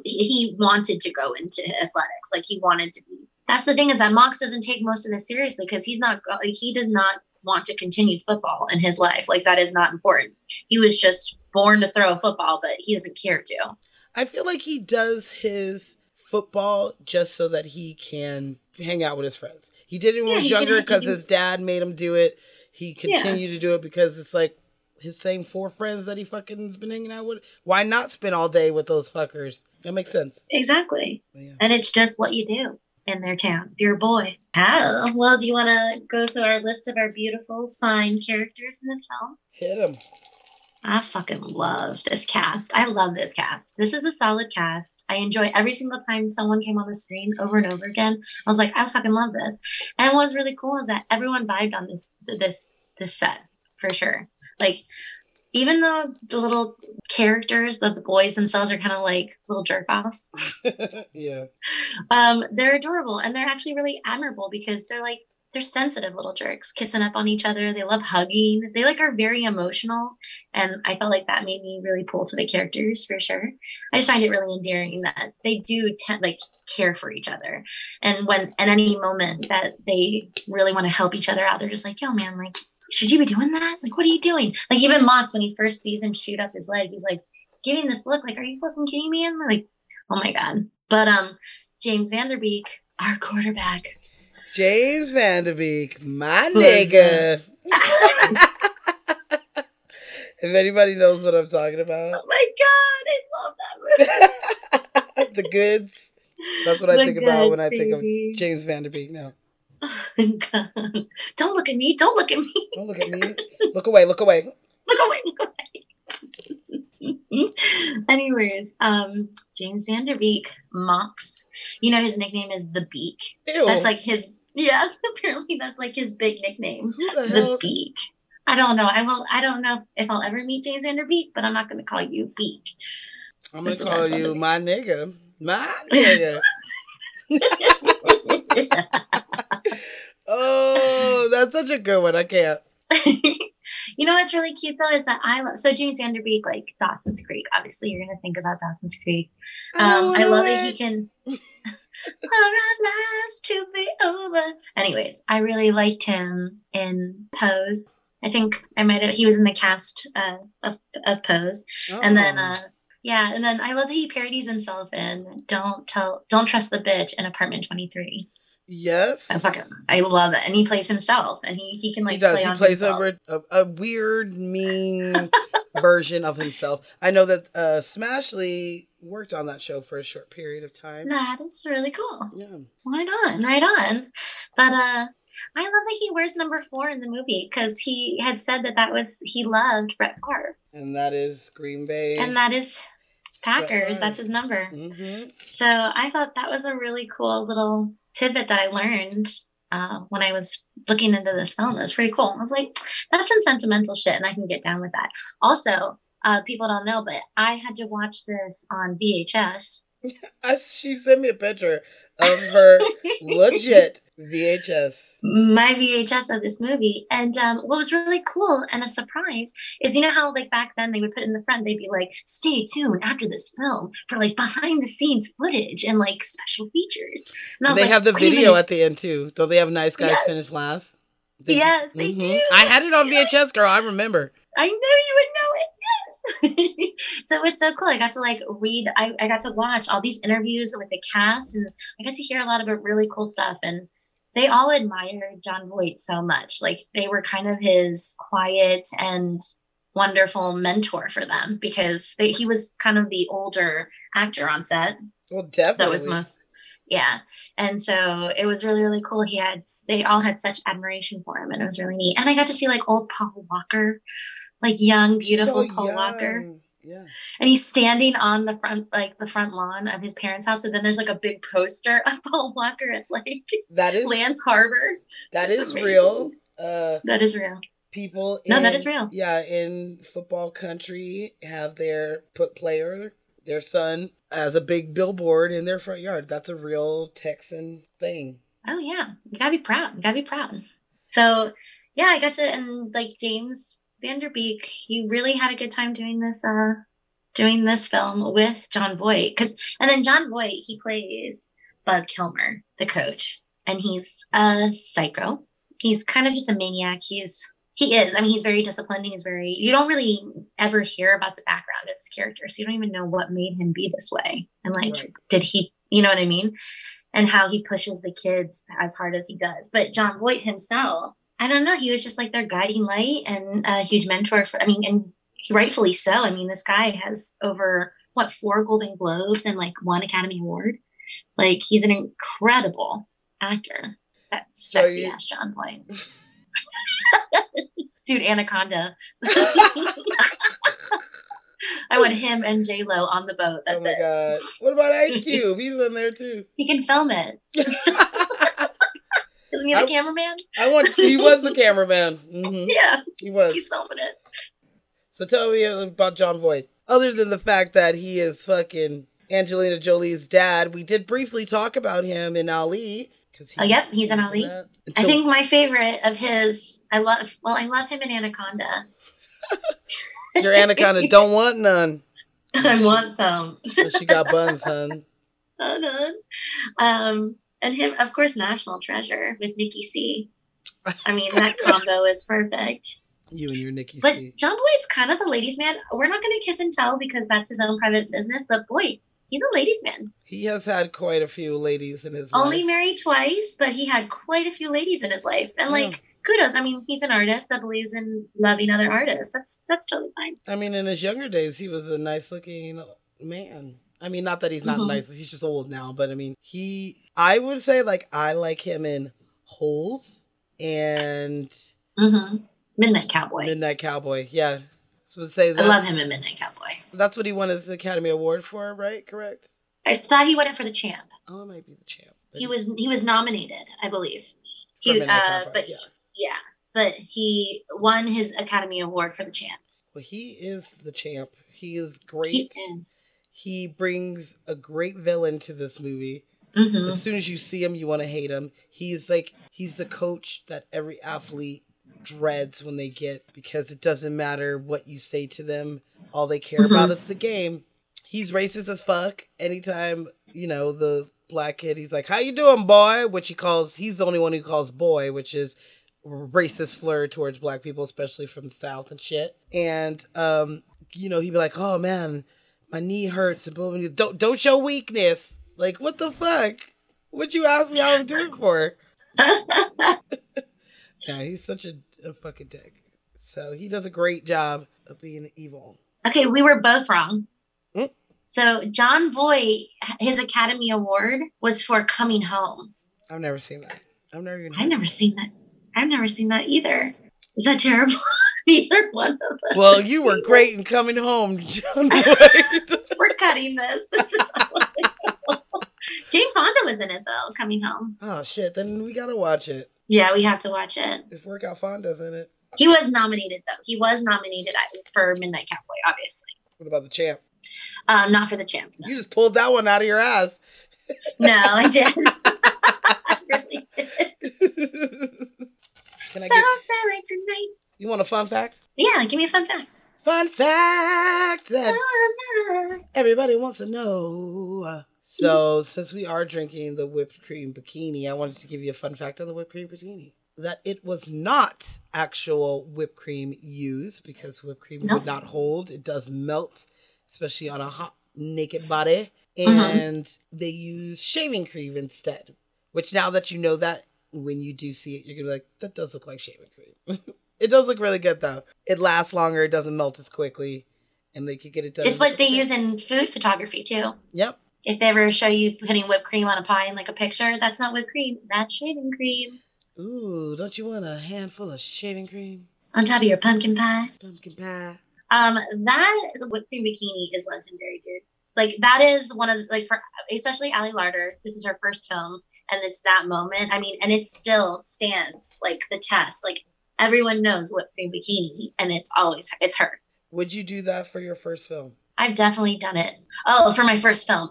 wanted to go into athletics. Like, he wanted to be. That's the thing, is that Mox doesn't take most of this seriously because he does not want to continue football in his life. Like, that is not important. He was just born to throw a football, but he doesn't care to. I feel like he does his football just so that he can hang out with his friends. He did it when he was younger because his dad made him do it. He continued to do it because it's like his same 4 friends that he fucking has been hanging out with. Why not spend all day with those fuckers? That makes sense. Exactly. Yeah. And it's just what you do in their town. You're a boy. Oh, well, do you want to go through our list of our beautiful, fine characters in this film? Hit them. I fucking love this cast. I love this cast. This is a solid cast. I enjoy every single time someone came on the screen over and over again. I was like, I fucking love this. And what's really cool is that everyone vibed on this set, for sure. Like, even though the little characters of the boys themselves are kind of like little jerk-offs. Yeah. They're adorable, and they're actually really admirable because they're sensitive little jerks, kissing up on each other. They love hugging. They are very emotional. And I felt like that made me really pull to the characters, for sure. I just find it really endearing that they do care for each other. And when at any moment that they really want to help each other out, they're just like, yo, man, like, should you be doing that? Like, what are you doing? Like, even Mox, when he first sees him shoot up his leg, he's like giving this look like, are you fucking kidding me? And we're like, oh my God. But James Van Der Beek, our quarterback. James Van Der Beek, my nigga. If anybody knows what I'm talking about. Oh my God, I love that movie. The Goods. That's what I think about when I think of James Van Der Beek now. Oh my God. Don't look at me. Don't look at me. Don't look at me. Look away. Look away. Look away. Look away. Anyways, James Van Der Beek, Mox. You know, his nickname is The Beak. Ew. That's like his, apparently that's like his big nickname. Who the hell? The Beak. I don't know. I don't know if I'll ever meet James Van Der Beek, but I'm not going to call you Beek. I'm going to call you my nigga. My nigga. Oh, that's such a good one. I can't. You know what's really cute though is that so James Van Der Beek, like Dawson's Creek. Obviously, you're gonna think about Dawson's Creek. I love that he can. Our lives to be over. Anyways, I really liked him in Pose. I think he was in the cast of Pose, and then and then I love that he parodies himself in Don't Trust the Bitch in Apartment 23. Yes, I love it, and he plays himself, and he can he does. He plays a weird, mean version of himself. I know that Smashley worked on that show for a short period of time. That is really cool. Yeah, right on. But I love that he wears number 4 in the movie because he had said that he loved Brett Favre, and that is Green Bay, and that is Packers. That's his number. Mm-hmm. So I thought that was a really cool little tidbit that I learned when I was looking into this film. It was pretty cool. I was like, that's some sentimental shit, and I can get down with that. Also, people don't know, but I had to watch this on VHS. She sent me a picture of her legit VHS. My VHS of this movie. And what was really cool and a surprise is, you know how like back then they would put in the front, they'd be like, stay tuned after this film for like behind the scenes footage and like special features. And they have the video at the end too. Don't they have Nice Guys Finish Last? Yes, they do. I had it on VHS, girl. I remember. I knew you would know it. Yes. So it was so cool. I got to like read. I got to watch all these interviews with the cast, and I got to hear a lot of really cool stuff. And they all admired Jon Voight so much. Like they were kind of his quiet and wonderful mentor for them because he was kind of the older actor on set. Well, definitely. That was yeah. And so it was really, really cool. They all had such admiration for him, and it was really neat. And I got to see like old Paul Walker, like young, beautiful Paul Walker. Yeah. And he's standing on the front lawn of his parents' house. And then there's like a big poster of Paul Walker as like Lance Harbor. That is real. That is real. People that is real. Yeah, in football country have their their son, as a big billboard in their front yard. That's a real Texan thing. Oh yeah. You gotta be proud. So yeah, I got to, and like James Van Der Beek, he really had a good time doing this film with Jon Voight. And then Jon Voight, he plays Bud Kilmer, the coach, and he's a psycho. He's kind of just a maniac. He is. I mean, he's very disciplined. You don't really ever hear about the background of his character. So you don't even know what made him be this way. And like, Did he, you know what I mean? And how he pushes the kids as hard as he does. But Jon Voight himself, I don't know. He was just like their guiding light and a huge mentor and rightfully so. I mean, this guy has over 4 Golden Globes and like 1 Academy Award. Like he's an incredible actor. That sexy ass Jon Voight. Dude, Anaconda. I want him and J-Lo on the boat. That's it. Oh my God. What about Ice Cube? He's in there too. He can film it. Isn't he the cameraman? He was the cameraman. Mm-hmm. Yeah. He was. He's filming it. So tell me about Jon Voight. Other than the fact that he is fucking Angelina Jolie's dad, we did briefly talk about him in Ali. Yep, he's in Ali. I think my favorite of his, I love him in Anaconda. Your Anaconda don't want none. I want some. So she got buns, hun. And him, of course, National Treasure with Nikki C. I mean, that combo is perfect. You and your Nikki C. But Jon Voight's kind of a ladies' man. We're not going to kiss and tell because that's his own private business. But boy, he's a ladies' man. He has had quite a few ladies in his life. Only married twice, but he had quite a few ladies in his life. And kudos. I mean, he's an artist that believes in loving other artists. That's totally fine. I mean, in his younger days, he was a nice-looking man. I mean, not that he's not nice. He's just old now. But I mean, I would say, like, I like him in Holes and Midnight Cowboy. Midnight Cowboy, yeah. So say that. I love him in Midnight Cowboy. That's what he won his Academy Award for, right? Correct? I thought he won it for The Champ. Oh, it might be The Champ. He was nominated, I believe. but he won his Academy Award for The Champ. Well, he is the champ. He is great. He is. He brings a great villain to this movie. Mm-hmm. As soon as you see him, you want to hate him. He's the coach that every athlete dreads when they get, because it doesn't matter what you say to them. All they care about is the game. He's racist as fuck. Anytime, the black kid, he's like, "How you doing, boy?" Which he's the only one who calls boy, which is a racist slur towards black people, especially from the South and shit. And, he'd be like, "Oh man, my knee hurts." And don't show weakness. Like, what the fuck? What'd you ask me how I'm doing for? Yeah, he's such a fucking dick. So he does a great job of being evil. Okay, we were both wrong. So John Voight, his Academy Award was for Coming Home. I've never seen that. I've never seen that. I've never seen that either. Is that terrible? Either one of us. Well, you were great in Coming Home, John Voight. We're cutting this. This is unbelievable. Jane Fonda was in it though, Coming Home. Oh shit, then we gotta watch it. Yeah, we have to watch it. If Workout Fonda's in it. He was nominated though. He was nominated for Midnight Cowboy, obviously. What about The Champ? Not for The Champ. No. You just pulled that one out of your ass. No, I didn't. I really did. Silent tonight. You want a fun fact? Yeah, give me a fun fact. Fun fact that everybody wants to know. So, since we are drinking the whipped cream bikini, I wanted to give you a fun fact on the whipped cream bikini. That it was not actual whipped cream used, because whipped cream would not hold. It does melt, especially on a hot, naked body. And they use shaving cream instead. Which, now that you know that, when you do see it, you're going to be like, that does look like shaving cream. It does look really good, though. It lasts longer. It doesn't melt as quickly. And they could get it done. It's what they use in food photography, too. Yep. If they ever show you putting whipped cream on a pie in like a picture, that's not whipped cream. That's shaving cream. Ooh, don't you want a handful of shaving cream? On top of your pumpkin pie? Pumpkin pie. That whipped cream bikini is legendary, dude. Like, that is one of, like, for especially Ali Larter, this is her first film, and it's that moment. I mean, and it still stands, like, the test. Like, everyone knows whipped cream bikini, and it's her. Would you do that for your first film? I've definitely done it. Oh, for my first film.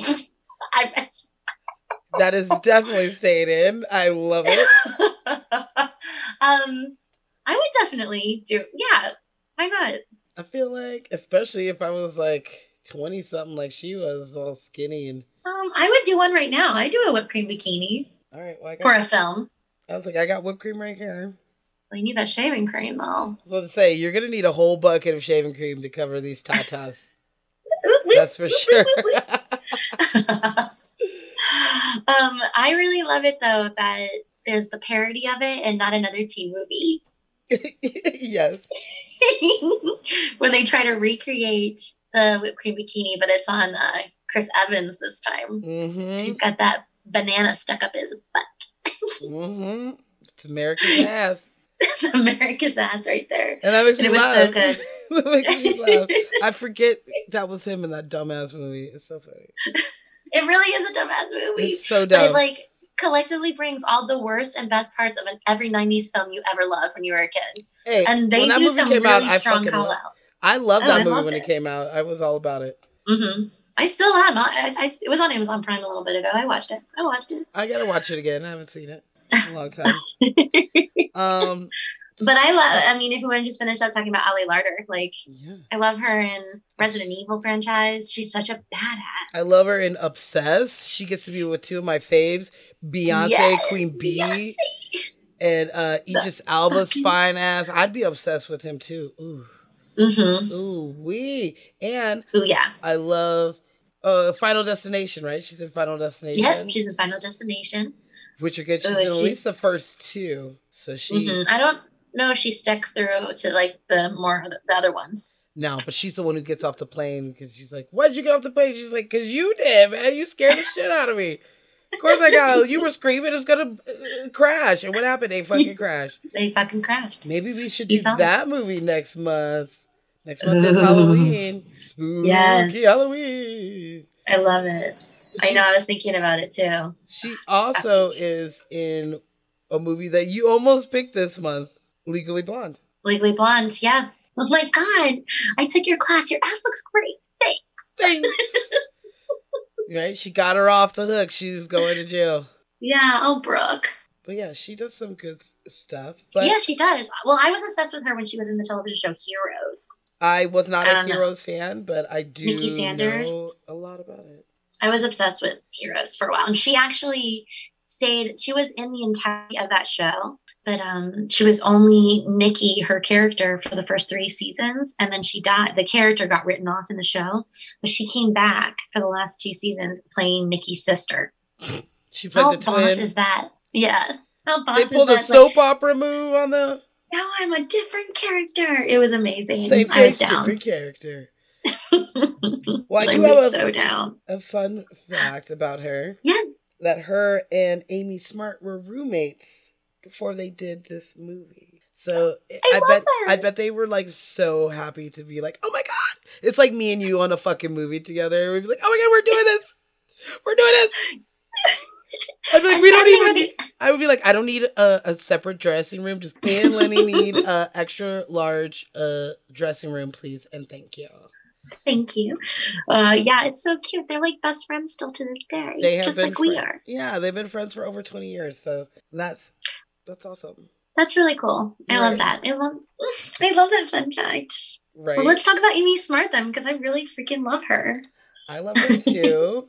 That is definitely staying in. I love it. I would definitely do. Yeah, why not? I feel like, especially if I was like 20 something, like she was, all skinny and. I would do one right now. I do a whipped cream bikini. All right, well, for a film. I was like, I got whipped cream right here. Well, you need that shaving cream though. I was about to say, you're gonna need a whole bucket of shaving cream to cover these tatas. That's for sure. I really love it though that there's the parody of it and not another teen movie. Yes. When they try to recreate the whipped cream bikini, but it's on Chris Evans this time. Mm-hmm. He's got that banana stuck up his butt. Mm-hmm. It's America's ass. It's America's ass right there. And that makes me laugh. It was so good. That makes me laugh. I forget that was him in that dumbass movie. It's so funny. It really is a dumbass movie. It's so dumb. But it collectively brings all the worst and best parts of every 90s film you ever loved when you were a kid. Hey, and they do some really strong call-outs. I loved that movie when it came out. I was all about it. Mm-hmm. I still am. It was on Amazon Prime a little bit ago. I watched it. I gotta watch it again. I haven't seen it in a long time. But I love, if we want to just finish up talking about Ali Larter, I love her in Resident Evil franchise. She's such a badass. I love her in Obsessed. She gets to be with two of my faves, Beyonce, Queen Bee, and Idris Elba's fine ass. I'd be obsessed with him too. Ooh. Mm-hmm. Ooh, wee. And ooh, yeah. I love Final Destination, right? She's in Final Destination. Yep, she's in Final Destination. Which are good. She's in at least the first two. So she... Mm-hmm. I don't know if she stuck through to the other ones. No, but she's the one who gets off the plane because she's like, "Why'd you get off the plane?" She's like, "Because you did, man. You scared the shit out of me. Of course I got. You were screaming it was gonna crash, and what happened? They fucking crashed. They fucking crashed. Maybe we should do that movie next month. Next month is Halloween. Spooky Halloween. I love it. I know. I was thinking about it too. She also is in a movie that you almost picked this month. Legally Blonde. Legally Blonde, yeah. Oh my God, I took your class. Your ass looks great. Thanks. Right? She got her off the hook. She was going to jail. Yeah, oh, Brooke. But yeah, she does some good stuff. But yeah, she does. Well, I was obsessed with her when she was in the television show Heroes. I was not a Heroes fan, but I do Nikki Sanders. know a lot about it. I was obsessed with Heroes for a while. And she actually she was in the entirety of that show, but she was only Nikki, her character, for the first 3 seasons. And then she died. The character got written off in the show, but she came back for the last 2 seasons playing Nikki's sister. She played the twin. How boss is that? Yeah. How boss they pulled a soap opera move on the... Now I'm a different character. It was amazing. Same I was face, down. different character. Well, I do have a fun fact about her. Yes. That her and Amy Smart were roommates before they did this movie. So I bet they were like so happy to be like, oh my God. It's like me and you on a fucking movie together. We'd be like, oh my God, we're doing this. We're doing this. I'd be like, we don't even need, I would be like, I don't need a separate dressing room. Just me and Lenny need a extra large dressing room, please. And thank you. Thank you. Yeah, it's so cute. They're like best friends still to this day. They have just been like we are. Yeah, they've been friends for over 20 years. So that's awesome. That's really cool. I love that. I love that fun fact. Right. Well, let's talk about Amy Smart then, because I really freaking love her. I love her too.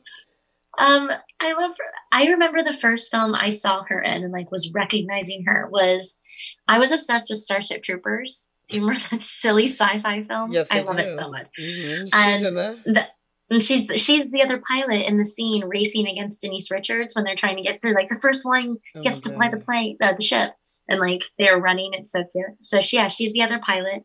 I remember the first film I saw her in and like was recognizing her was I was obsessed with Starship Troopers. Do you remember that silly sci-fi film? Yes, I love do. it so much. Mm-hmm. And she's the other pilot in the scene racing against Denise Richards when they're trying to get through. Like the first one gets to fly the ship, and like they're running. It's so cute. So she's the other pilot.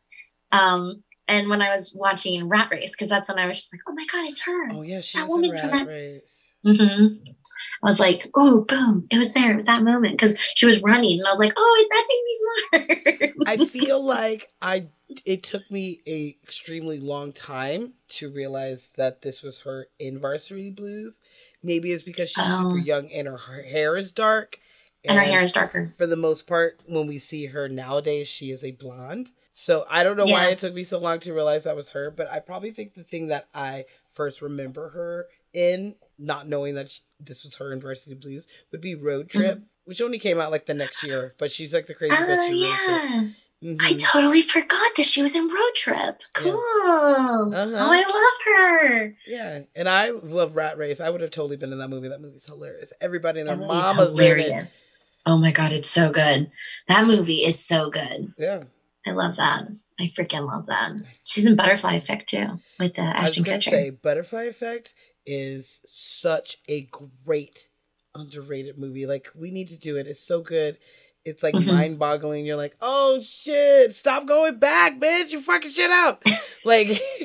And when I was watching Rat Race, because that's when I was just like, oh my God, it's her. Oh yeah, she's that woman in Rat Race. Mm-hmm. I was like, oh, boom. It was there. It was that moment. Because she was running. And I was like, oh, that's Amy Smart. I feel like it took me a extremely long time to realize that this was her in Varsity Blues. Maybe it's because she's super young and her hair is dark. And her hair is darker. For the most part, when we see her nowadays, she is a blonde. So I don't know why it took me so long to realize that was her. But I probably think the thing that I first remember her in, not knowing that this was her in Varsity Blues, would be Road Trip, which only came out like the next year. But she's like the crazy bitch in Road Trip. Mm-hmm. I totally forgot that she was in Road Trip. Cool. Yeah. Oh, I love her. Yeah, and I love Rat Race. I would have totally been in that movie. That movie's hilarious. Everybody and their mama's hilarious. Oh my God, it's so good. That movie is so good. Yeah. I love that. I freaking love that. She's in Butterfly Effect too, with the Ashton Kutcher. I was going to say, Butterfly Effect is such a great underrated movie. Like, we need to do it. It's so good. It's like mind-boggling. You're like, oh shit, stop going back, bitch. You're fucking shit up. Like,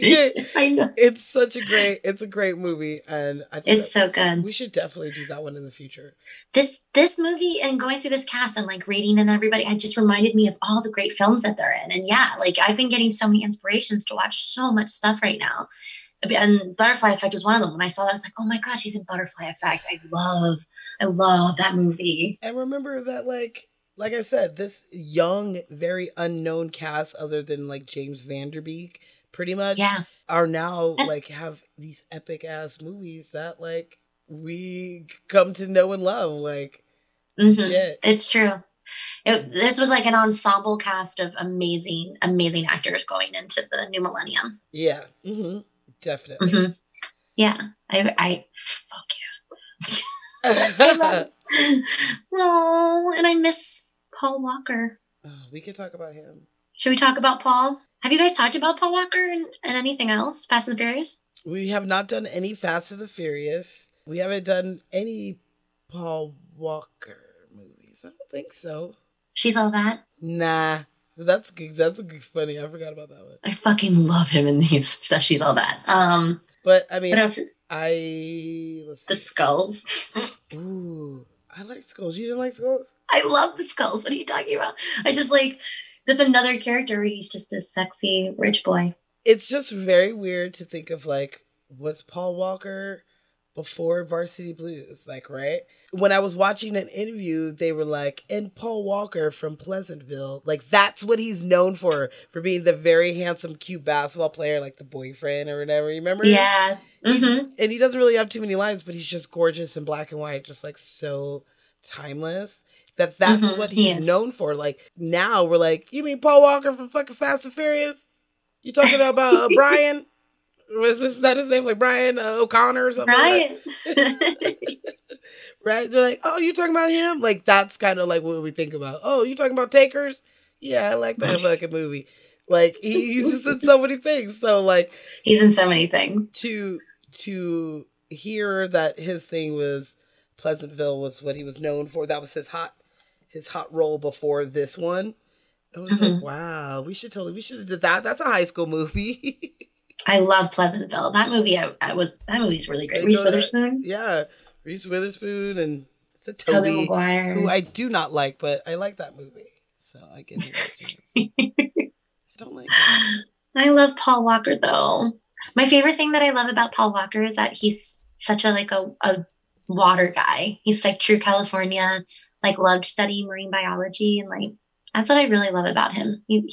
I know. It's a great movie, and I think it's so good. We should definitely do that one in the future. This movie and going through this cast and like reading and everybody, it just reminded me of all the great films that they're in. And yeah, like I've been getting so many inspirations to watch so much stuff right now. And Butterfly Effect was one of them. When I saw that, I was like, oh my God, she's in Butterfly Effect. I love that movie. And remember that, like I said, this young, very unknown cast, other than like James Van Der Beek, pretty much, are now like have these epic ass movies that like we come to know and love. Like, shit. It's true. This was like an ensemble cast of amazing, amazing actors going into the new millennium. Yeah, definitely. Yeah, I fuck yeah. Oh, and I miss Paul Walker. Oh, we could talk about him. Should we talk about Paul? Have you guys talked about Paul Walker and anything else? Fast and the Furious? We have not done any Fast and the Furious. We haven't done any Paul Walker movies. I don't think so. She's All That? Nah. That's funny. I forgot about that one. I fucking love him in these stuff. She's All That. But I mean, what else? The Skulls. Ooh, I like Skulls. You didn't like Skulls? I love the Skulls. What are you talking about? I just like, that's another character where he's just this sexy rich boy. It's just very weird to think of like, was Paul Walker before Varsity Blues, like, right? When I was watching an interview, they were like, and Paul Walker from Pleasantville, like, that's what he's known for being the very handsome, cute basketball player, like the boyfriend or whatever. You remember? Yeah. Mm-hmm. And he doesn't really have too many lines, but he's just gorgeous in black and white, just like so timeless. That's what he's known for. Like, now we're like, you mean Paul Walker from fucking Fast and Furious? You talking about Brian? Was that his name? Like Brian O'Connor or something? Right. Right? They're like, oh, you talking about him? Like, that's kind of like what we think about. Oh, you talking about Takers? Yeah, I like that fucking movie. Like, he's just in so many things. So, like, he's in so many things. To hear that his thing was Pleasantville was what he was known for. That was his hot role before this one. I was like, wow, we should have did that. That's a high school movie. I love Pleasantville. That movie, that movie's really great. Reese Witherspoon. Yeah, Reese Witherspoon and Tobey Maguire, who I do not like, but I like that movie. So I get it. I don't like it. I love Paul Walker though. My favorite thing that I love about Paul Walker is that he's such a water guy. He's like true California, like loved studying marine biology, and like that's what I really love about him. He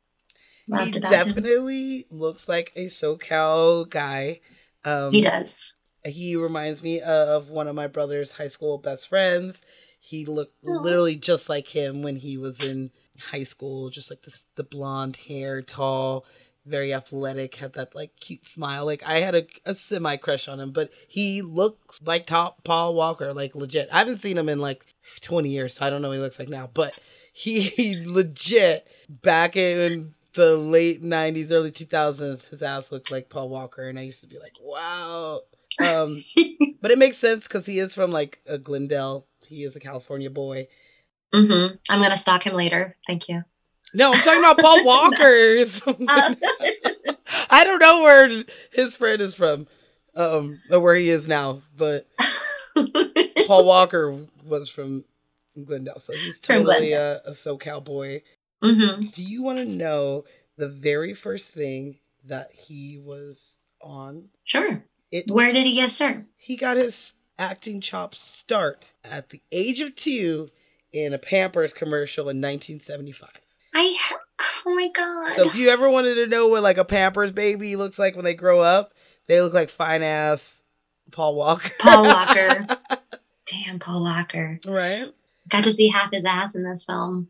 definitely looks like a SoCal guy. He does. He reminds me of one of my brother's high school best friends. He looked literally just like him when he was in high school, just like the blonde hair, tall, very athletic, had that like cute smile. Like I had a semi crush on him, but he looks like Paul Walker, like legit. I haven't seen him in like 20 years, so I don't know what he looks like now, but he legit back in the late 90s, early 2000s, his ass looked like Paul Walker, and I used to be like, wow. But it makes sense because he is from like Glendale. He is a California boy. I'm gonna stalk him later. Thank you. No, I'm talking about Paul Walker. I don't know where his friend is from, or where he is now, but Paul Walker was from Glendale, so he's totally a SoCal boy. Do you want to know the very first thing that he was on? Sure. Where did he get started? He got his acting chops start at the age of 2 in a Pampers commercial in 1975. Oh my God. So if you ever wanted to know what like a Pampers baby looks like when they grow up, they look like fine ass Paul Walker. Paul Walker. Damn, Paul Walker. Right? Got to see half his ass in this film.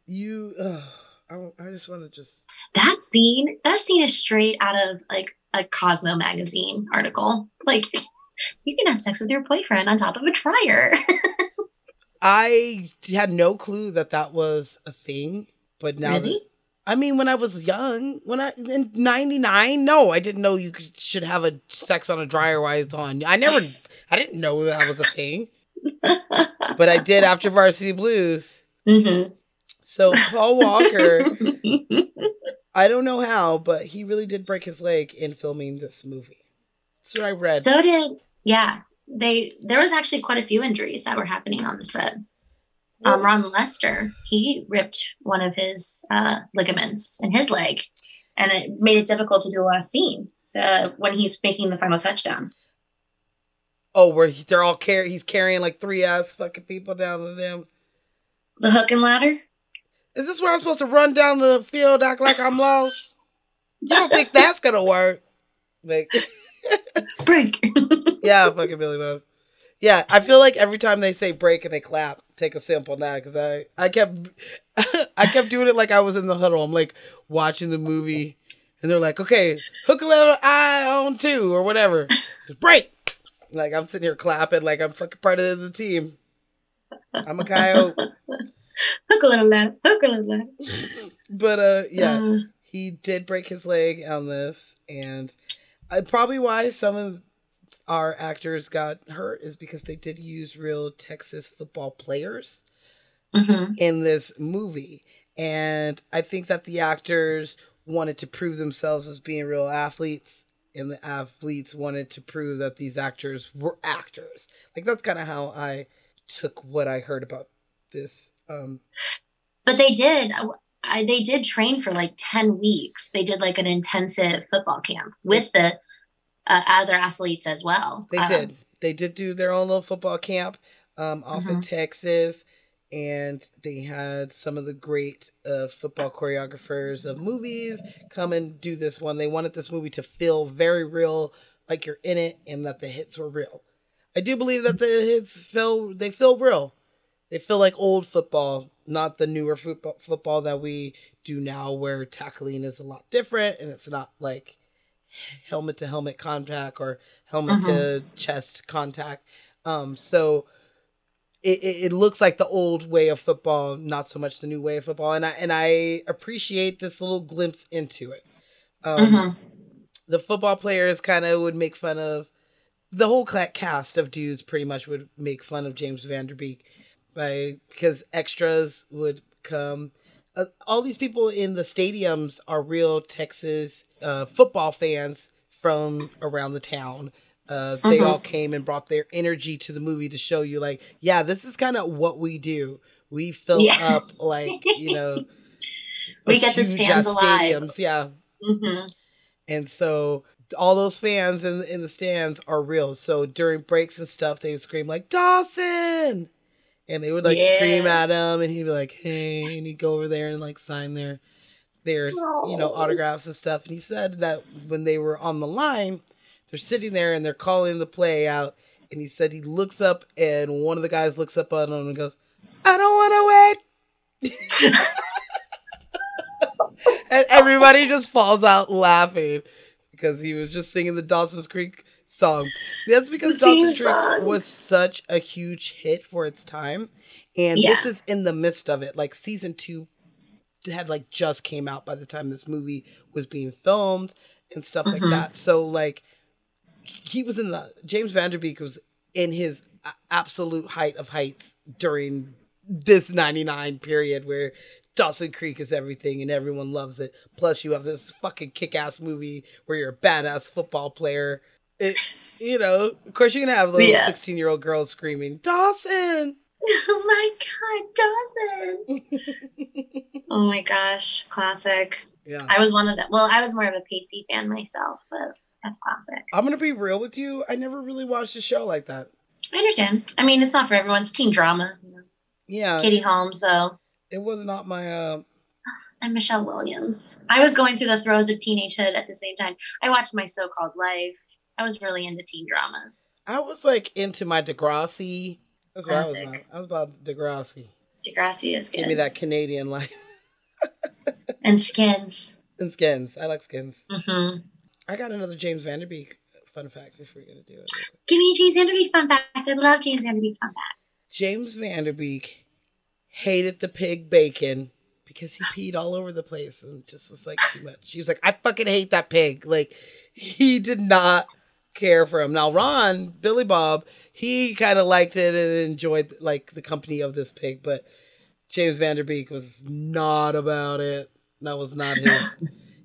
I just want to that scene is straight out of like a Cosmo magazine article. Like, you can have sex with your boyfriend on top of a dryer. I had no clue that was a thing, but now really? When I was young, in 99, no, I didn't know you should have a sex on a dryer while it's on. I didn't know that was a thing, but I did after Varsity Blues. So Paul Walker, I don't know how, but he really did break his leg in filming this movie. That's what I read. So there was actually quite a few injuries that were happening on the set. Ron Lester, he ripped one of his ligaments in his leg, and it made it difficult to do the last scene when he's making the final touchdown. Oh, where they're all he's carrying like 3 ass fucking people down to them. The hook and ladder? Is this where I'm supposed to run down the field, act like I'm lost? You don't think that's gonna work? Like, break. Yeah, fucking Billy Bob. Yeah, I feel like every time they say break and they clap, take a sample of that, because I kept doing it like I was in the huddle. I'm like watching the movie, and they're like, okay, hook a little eye on 2 or whatever. Just break. Like I'm sitting here clapping like I'm fucking part of the team. I'm a coyote. Hook a little lad. Hook a little lad. But he did break his leg on this, and probably why some of our actors got hurt is because they did use real Texas football players in this movie. And I think that the actors wanted to prove themselves as being real athletes, and the athletes wanted to prove that these actors were actors. Like, that's kind of how I took what I heard about this. But they did train for like 10 weeks. They did like an intensive football camp with the other athletes as well. They they did do their own little football camp off in Texas. And they had some of the great football choreographers of movies come and do this one. They wanted this movie to feel very real, like you're in it, and that the hits were real. I do believe that the hits feel real. They feel like old football, not the newer football that we do now, where tackling is a lot different, and it's not like helmet to helmet contact or helmet to chest contact. So it looks like the old way of football, not so much the new way of football, and I appreciate this little glimpse into it. The football players kind of would make fun of the whole cast of dudes. Pretty much would make fun of James Van Der Beek, right? Because extras would come. All these people in the stadiums are real Texas football fans from around the town. They all came and brought their energy to the movie to show you, like, yeah, this is kind of what we do. We fill up, like, you know, we get the stands alive. Stadiums, yeah. And so all those fans in the stands are real. So during breaks and stuff, they would scream like, Dawson! And they would like scream at him, and he'd be like, hey, and he'd go over there and like sign their you know, autographs and stuff. And he said that when they were on the line, they're sitting there and they're calling the play out. And he said he looks up, and one of the guys looks up at him and goes, I don't want to wait. And everybody just falls out laughing because he was just singing the Dawson's Creek song. That's because Dawson's Creek was such a huge hit for its time. And this is in the midst of it. Like season 2 had like just came out by the time this movie was being filmed and stuff like that. So like he was James Van Der Beek was in his absolute height of heights during this 99 period where Dawson Creek is everything and everyone loves it. Plus you have this fucking kick-ass movie where you're a badass football player. You know, of course you're going to have little 16-year-old girls screaming, Dawson! Oh my God, Dawson! Oh my gosh, classic. Yeah. I was one of them. Well, I was more of a Pacey fan myself, but that's classic. I'm going to be real with you. I never really watched a show like that. I understand. I mean, it's not for everyone. It's teen drama. Yeah. Katie Holmes, though. It was not my... And Michelle Williams. I was going through the throes of teenagehood at the same time. I watched My So-Called Life. I was really into teen dramas. I was like into my Degrassi. That's what I was about. I was about Degrassi. Degrassi is good. Give me that Canadian life. And Skins. And Skins. I like Skins. I got another James Van Der Beek fun fact if we're going to do it. Give me a James Van Der Beek fun fact. I love James Van Der Beek fun facts. James Van Der Beek hated the pig bacon because he peed all over the place and it just was like too much. He was like, I fucking hate that pig. Like, he did not care for him. Now, Ron, Billy Bob, he kind of liked it and enjoyed like the company of this pig, but James Van Der Beek was not about it. That was not his.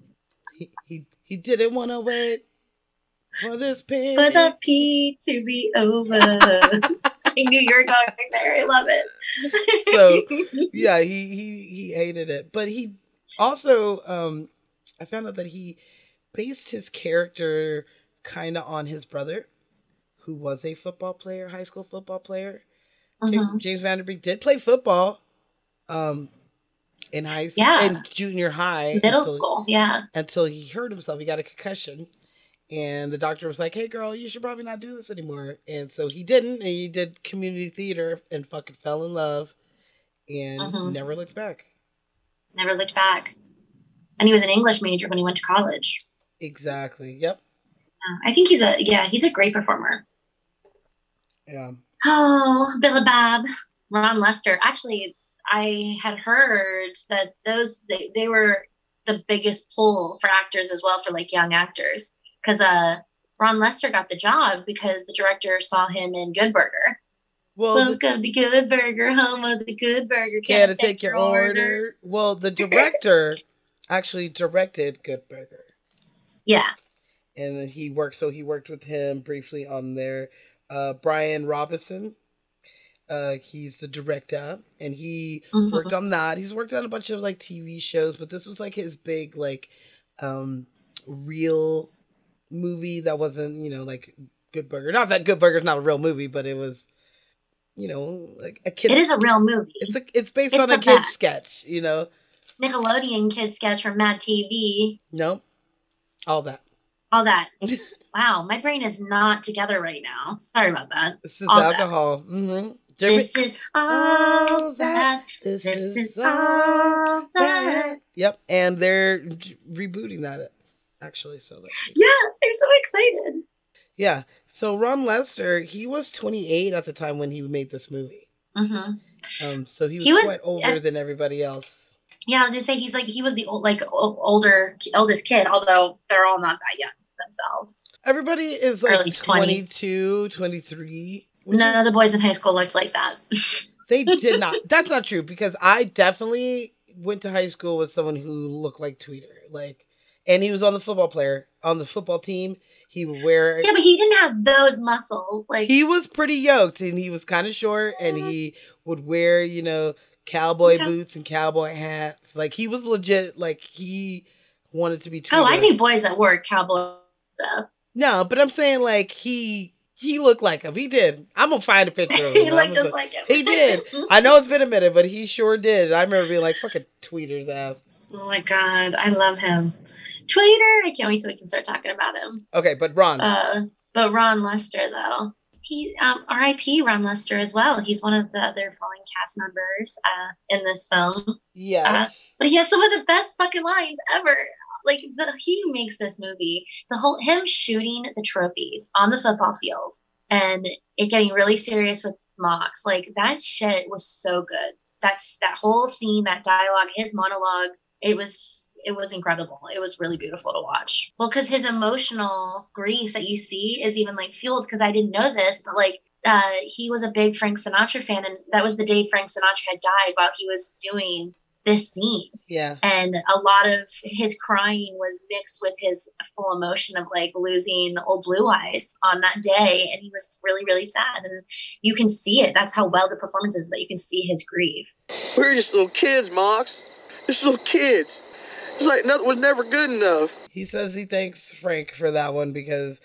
He didn't want to wait for this pig. For the pee to be over. I knew you were going there. I love it. So yeah, he hated it, but he also I found out that he based his character kind of on his brother, who was a football player, high school football player. James Van Der Beek did play football in high school, in junior high, middle school, until he hurt himself. He got a concussion. And the doctor was like, hey, girl, you should probably not do this anymore. And so he didn't. And he did community theater and fucking fell in love and never looked back. Never looked back. And he was an English major when he went to college. Exactly. Yep. I think he's a great performer. Yeah. Oh, Billy Bob. Ron Lester. Actually, I had heard that they were the biggest pull for actors as well, for like young actors. Because Ron Lester got the job because the director saw him in Good Burger. Well, welcome to Good Burger, home of the Good Burger. Can't take your order. Well, the director actually directed Good Burger. Yeah. And he worked with him briefly on there. Brian Robinson, he's the director, and he worked on that. He's worked on a bunch of like TV shows, but this was like his big like real movie that wasn't, like Good Burger. Not that Good Burger's not a real movie, but it was, you know, like a kid. It is a real movie. It's based on a kid's sketch, you know. Nickelodeon kid sketch from Mad TV. Nope. All that. Wow, my brain is not together right now. Sorry about that. This is all alcohol. Mm-hmm. This is all that. This is all that. Yep, and they're rebooting that, actually. So yeah, I'm so excited. Yeah, so Ron Lester, he was 28 at the time when he made this movie. Mm-hmm. So he was quite older than everybody else. Yeah, I was gonna say he was the oldest kid, although they're all not that young themselves. Everybody is like early 22, 23. None of the boys in high school looked like that. They did not. That's not true, because I definitely went to high school with someone who looked like Tweeter. And he was on the football team. He would wear... Yeah, but he didn't have those muscles. He was pretty yoked, and he was kind of short, and he would wear, you know, cowboy boots and cowboy hats. He was legit, he wanted to be Tweeter. Oh, I knew boys that wore cowboy stuff. No, but I'm saying, he looked like him. He did. I'm going to find a picture of him. He looked just like him. He did. I know it's been a minute, but he sure did. I remember being like, fucking Tweeter's ass. Oh my God. I love him. Tweeter. I can't wait till we can start talking about him. Okay, but Ron. But Ron Lester, though. He, R.I.P. Ron Lester as well. He's one of the other fallen cast members in this film. Yes. But he has some of the best fucking lines ever. He makes this movie, him shooting the trophies on the football field and it getting really serious with Mox, that shit was so good. That whole scene, that dialogue, his monologue, it was incredible. It was really beautiful to watch. Well, because his emotional grief that you see is even fueled, because I didn't know this, but he was a big Frank Sinatra fan, and that was the day Frank Sinatra had died while he was doing this scene. Yeah. And a lot of his crying was mixed with his full emotion of losing old Blue Eyes on that day. And he was really, really sad. And you can see it. That's how well the performance is, that you can see his grief. We're just little kids, Mox. Just little kids. It's like nothing was never good enough. He says he thanks Frank for that one because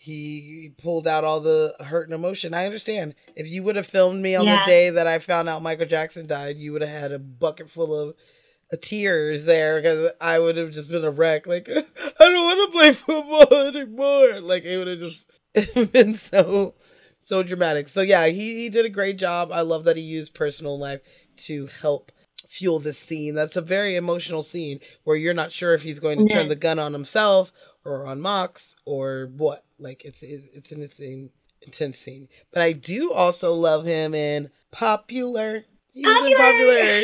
he pulled out all the hurt and emotion. I understand. If you would have filmed me on the day that I found out Michael Jackson died, you would have had a bucket full of tears there, because I would have just been a wreck. I don't want to play football anymore. It would have just been so dramatic. So yeah, he did a great job. I love that he used personal life to help fuel this scene. That's a very emotional scene where you're not sure if he's going to turn the gun on himself or on Mox or what. It's an intense scene. But I do also love him in Popular. He's in Popular.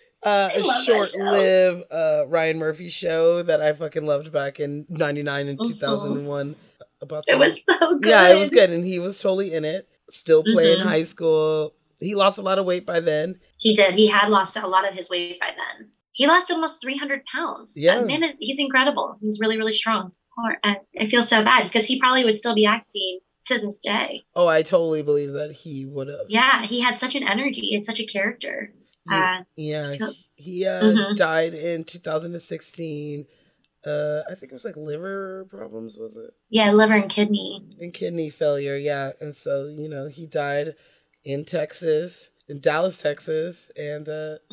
A short-lived Ryan Murphy show that I fucking loved back in 99 and 2001. It was so good. Yeah, it was good. And he was totally in it. Still playing high school. He lost a lot of weight by then. He did. He had lost a lot of his weight by then. He lost almost 300 pounds. Yeah. That man he's incredible. He's really, really strong. I feel so bad because he probably would still be acting to this day. Oh, I totally believe that he would have. Yeah, he had such an energy and such a character. He died in 2016. I think it was liver problems, was it? Yeah, liver and kidney. And kidney failure, yeah. And so, he died in Texas, in Dallas, Texas. And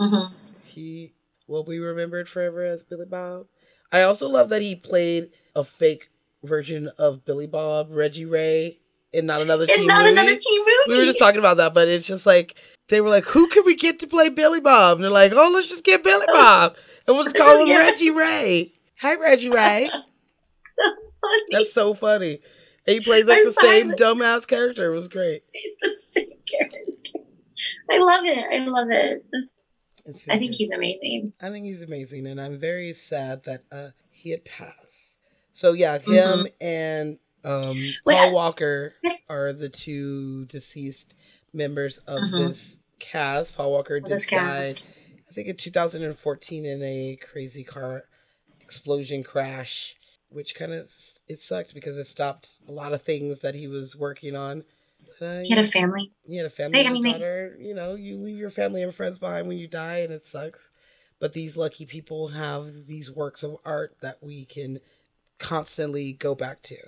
he will be remembered forever as Billy Bob. I also love that he played a fake version of Billy Bob, Reggie Ray, in Not Another Teen Movie. We were just talking about that, but it's just they were who can we get to play Billy Bob? And they're let's just get Billy Bob. And we'll just call him Reggie Ray. Hi, Reggie Ray. So funny. That's so funny. And he plays the same dumbass character. It was great. It's the same character. I love it. I think he's amazing. I think he's amazing, and I'm very sad that he had passed. So yeah, him and Paul Walker are the two deceased members of this cast. Paul Walker died, I think, in 2014 in a crazy car explosion crash, which it sucked because it stopped a lot of things that he was working on. He had a family. He had a family and a daughter. You leave your family and friends behind when you die, and it sucks. But these lucky people have these works of art that we can constantly go back to.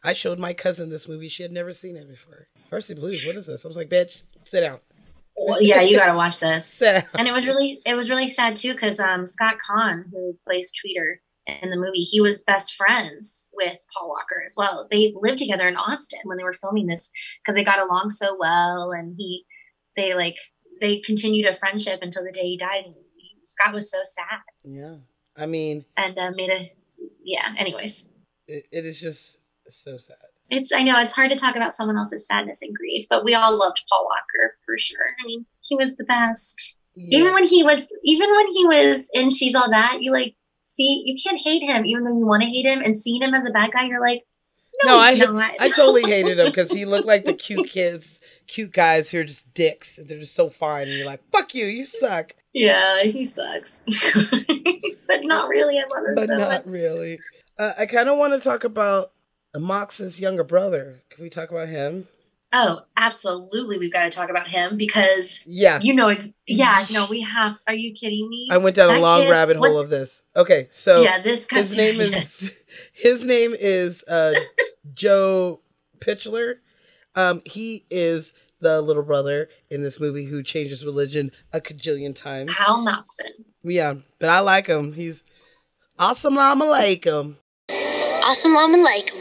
I showed my cousin this movie. She had never seen it before. Varsity Blues, what is this? I was like, bitch, sit down. Well, yeah, you got to watch this. Sit down. And it was really sad too, because Scott Conn, who plays Tweeter in the movie, he was best friends with Paul Walker as well. They lived together in Austin when they were filming this because they got along so well, and they continued a friendship until the day he died. And Scott was so sad. Yeah, I mean, and anyways, it is just so sad. I know it's hard to talk about someone else's sadness and grief, but we all loved Paul Walker for sure. I mean, he was the best. Yeah. Even when he was in She's All That, you can't hate him, even though you want to hate him, and seeing him as a bad guy, you're like, no, he's not. I totally hated him because he looked like the cute guys who are just dicks. They're just so fine, and you're like, fuck you, you suck. Yeah, he sucks. But not really. I love him but so not much. Really. I kind of want to talk about Mox's younger brother. Can we talk about him? Oh, absolutely. We've got to talk about him because, we have. Are you kidding me? I went down a long rabbit hole of this. Okay, so his name is Joe Pitchler. He is the little brother in this movie who changes religion a cajillion times. Hal Moxon. Yeah, but I like him. He's Assalamu alaikum. Assalamu alaikum.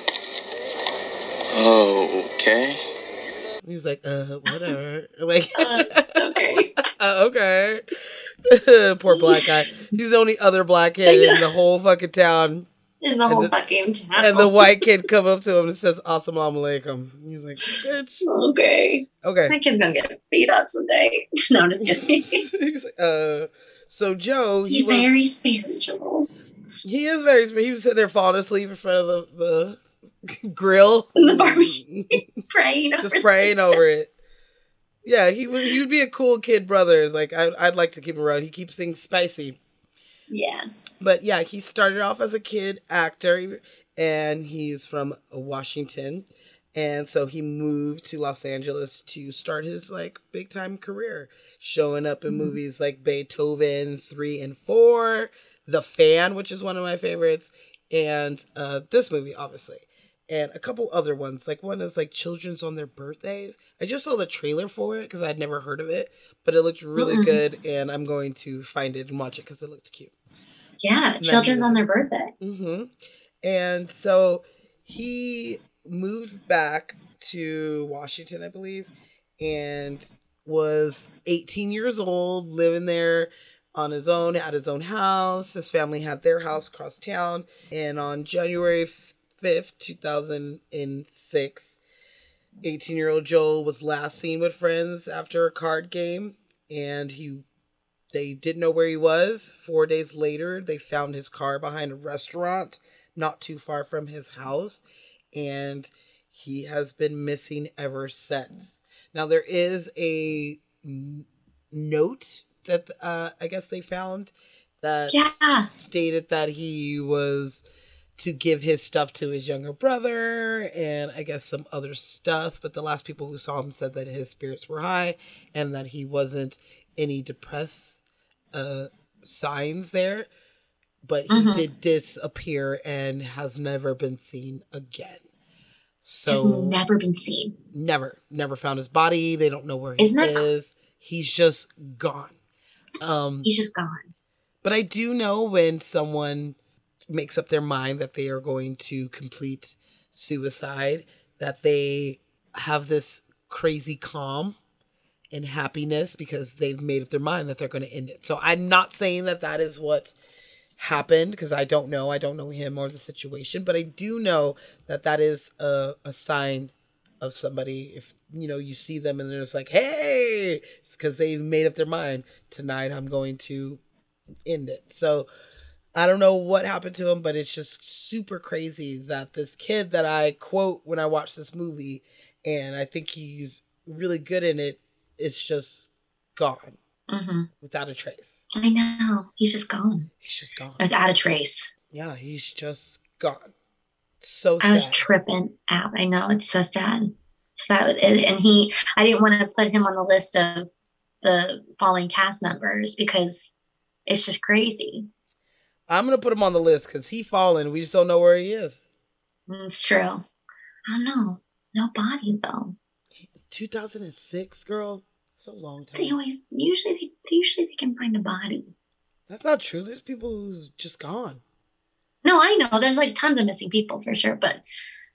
Okay. He was like, whatever. Like, okay. Okay. Poor black guy. He's the only other black kid in the whole fucking town. In the whole fucking town. And the white kid come up to him and says, Assalamu alaikum. He's like, bitch. Okay. My kid's gonna get beat up someday. No, I'm just kidding. He's like, so Joe, he's very spiritual. He is very spiritual. He was sitting there falling asleep in front of the grill. The barbecue. praying over it. Yeah, he would be a cool kid brother. Like, I'd like to keep him around. He keeps things spicy. Yeah. But yeah, he started off as a kid actor, and he's from Washington. And so he moved to Los Angeles to start his big time career, showing up in movies like Beethoven 3 and 4, The Fan, which is one of my favorites, and this movie, obviously. And a couple other ones. One is Children's on Their Birthdays. I just saw the trailer for it because I'd never heard of it, but it looked really good, and I'm going to find it and watch it because it looked cute. Yeah, Children's on Their Birthday. Mm-hmm. And so he moved back to Washington, I believe, and was 18 years old, living there on his own, had his own house. His family had their house across town. And on January 5th, 2006, 18-year-old Joel was last seen with friends after a card game, and they didn't know where he was. 4 days later, they found his car behind a restaurant not too far from his house, and he has been missing ever since. Now, there is a note that I guess they found that stated that he was to give his stuff to his younger brother and I guess some other stuff. But the last people who saw him said that his spirits were high and that he wasn't any depressed signs there. But he did disappear and has never been seen again. So has never been seen. Never found his body. They don't know where he is. He's just gone. He's just gone. But I do know when someone makes up their mind that they are going to complete suicide, that they have this crazy calm and happiness because they've made up their mind that they're going to end it. So I'm not saying that that is what happened because I don't know him or the situation, but I do know that that is a sign of somebody. If you see them and they're just like, hey, it's because they've made up their mind, tonight I'm going to end it. So I don't know what happened to him, but it's just super crazy that this kid that I quote when I watch this movie, and I think he's really good in it, it's just gone. Without a trace. I know. He's just gone. Without a trace. Yeah, he's just gone. So sad. I was tripping out. I know. It's so sad. And I didn't want to put him on the list of the falling cast members because it's just crazy. I'm going to put him on the list because he's fallen. We just don't know where he is. It's true. I don't know. No body though. 2006, girl. It's a long time. They usually they can find a body. That's not true. There's people who's just gone. No, I know. There's like tons of missing people for sure, but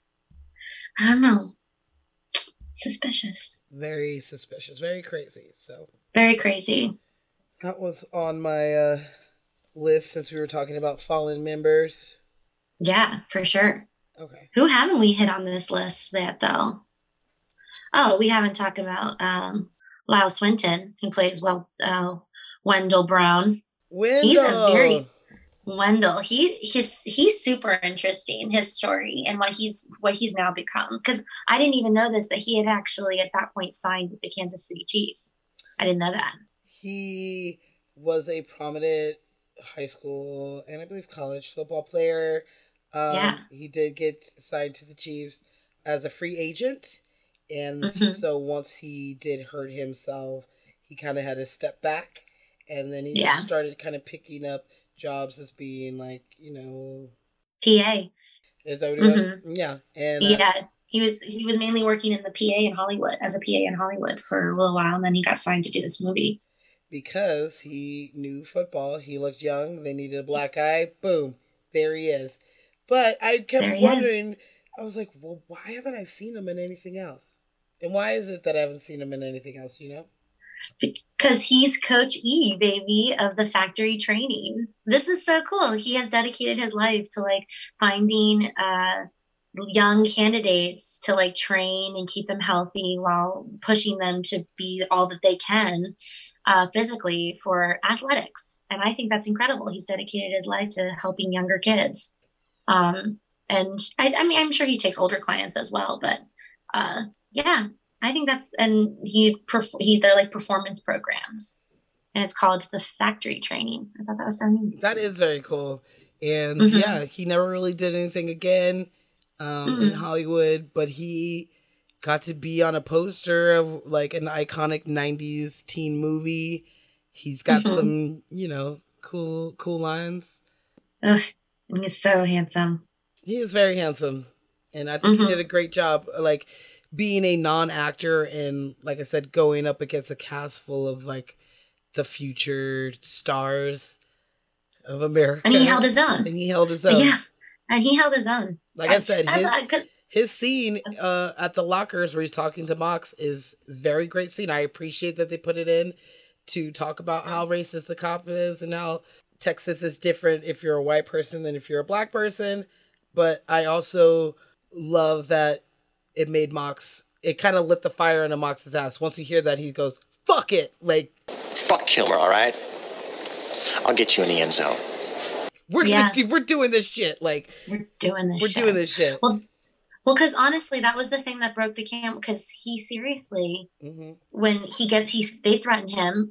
I don't know. Suspicious. Very suspicious. Very crazy. So. Very crazy. That was on my list since we were talking about fallen members. Yeah, for sure. Okay. Who haven't we hit on this list yet, though? Oh, we haven't talked about Lyle Swinton, who plays Wendell Brown. Wendell. He's a very Wendell. He's super interesting, his story and what he's now become. Because I didn't even know this, that he had actually at that point signed with the Kansas City Chiefs. I didn't know that. He was a prominent high school and I believe college football player. He did get signed to the Chiefs as a free agent. And so once he did hurt himself, he kind of had to step back. And then he just started kind of picking up jobs as being like, PA. Is that what it was? Yeah. And he was mainly working in the PA in Hollywood, as a PA in Hollywood for a little while. And then he got signed to do this movie. Because he knew football. He looked young. They needed a black guy. Boom. There he is. But I kept wondering, I was like, well, why haven't I seen him in anything else? And why is it that I haven't seen him in anything else, Because he's Coach E, baby, of the factory training. This is so cool. He has dedicated his life to finding young candidates to train and keep them healthy while pushing them to be all that they can physically for athletics. And I think that's incredible. He's dedicated his life to helping younger kids. And I mean, I'm sure he takes older clients as well, but I think that's, and they're like performance programs and it's called the factory training. I thought that was so neat. That is very cool. And he never really did anything again in Hollywood, but he got to be on a poster of an iconic 90s teen movie. He's got some, cool lines. Ugh, he's so handsome. He is very handsome. And I think he did a great job, being a non-actor and, like I said, going up against a cast full of, the future stars of America. And he held his own. Yeah, and he held his own. Like I said, his scene at the lockers where he's talking to Mox is very great scene. I appreciate that they put it in to talk about how racist the cop is and how Texas is different if you're a white person than if you're a black person. But I also love that it made Mox, it kind of lit the fire under Mox's ass. Once you hear that, he goes, fuck it. Fuck Kilmer, all right? I'll get you in the end zone. We're doing this shit. We're doing this shit. Well, because honestly, that was the thing that broke the camp. Because he seriously, when they threaten him.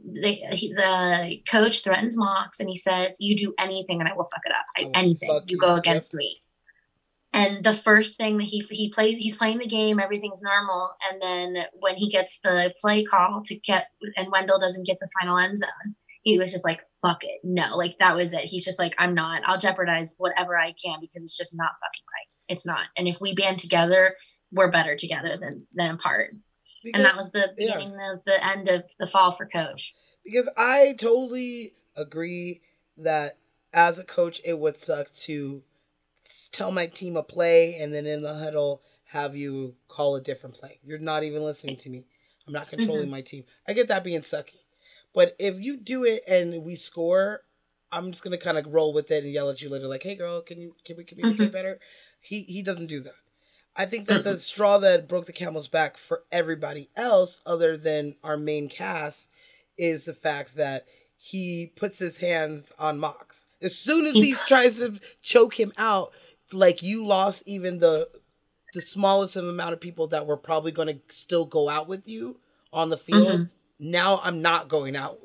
The coach threatens Mox, and he says, "You do anything, and I will fuck it up. Anything you go against me." And the first thing that he plays, he's playing the game, everything's normal. And then when he gets the play call and Wendell doesn't get the final end zone, he was just like, fuck it. No, that was it. He's just like, I'll jeopardize whatever I can because it's just not fucking right. It's not. And if we band together, we're better together than apart. And that was the beginning of the end of the fall for Coach. Because I totally agree that as a coach, it would suck to tell my team a play and then in the huddle have you call a different play. You're not even listening to me. I'm not controlling my team. I get that being sucky. But if you do it and we score, I'm just going to kind of roll with it and yell at you later like, hey girl, can we make it better? He doesn't do that. I think that the straw that broke the camel's back for everybody else other than our main cast is the fact that he puts his hands on Mox. As soon as he tries to choke him out, you lost even the smallest amount of people that were probably going to still go out with you on the field. Now I'm not going out.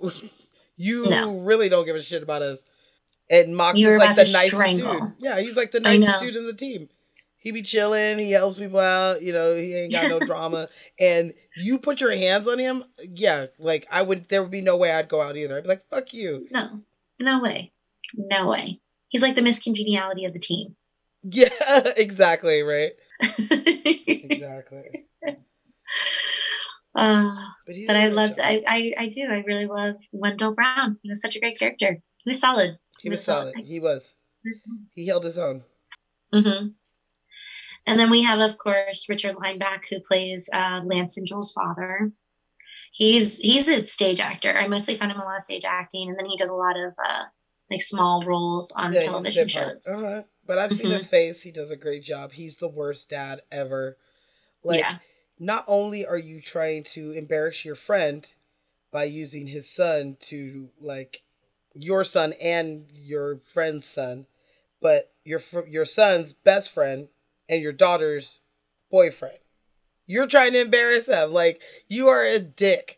You really don't give a shit about us. And Mox is the nicest dude. Yeah, he's the nicest dude in the team. He be chilling. He helps people out. He ain't got no drama. And you put your hands on him. Yeah, there would be no way I'd go out either. I'd be like, fuck you. No way. He's like the miscongeniality of the team. Yeah, exactly, right? Exactly. But I loved, I do. I really love Wendell Brown. He was such a great character. He was solid. He was solid. He was. He held his own. Mm-hmm. And then we have, of course, Richard Lineback, who plays Lance and Joel's father. He's a stage actor. I mostly found him a lot of stage acting, and then he does a lot of like small roles on television shows. Uh-huh. But I've seen his face. He does a great job. He's the worst dad ever. Like, not only are you trying to embarrass your friend by using his son to, like, your son and your friend's son, but your son's best friend and your daughter's boyfriend. You're trying to embarrass them. Like, you are a dick.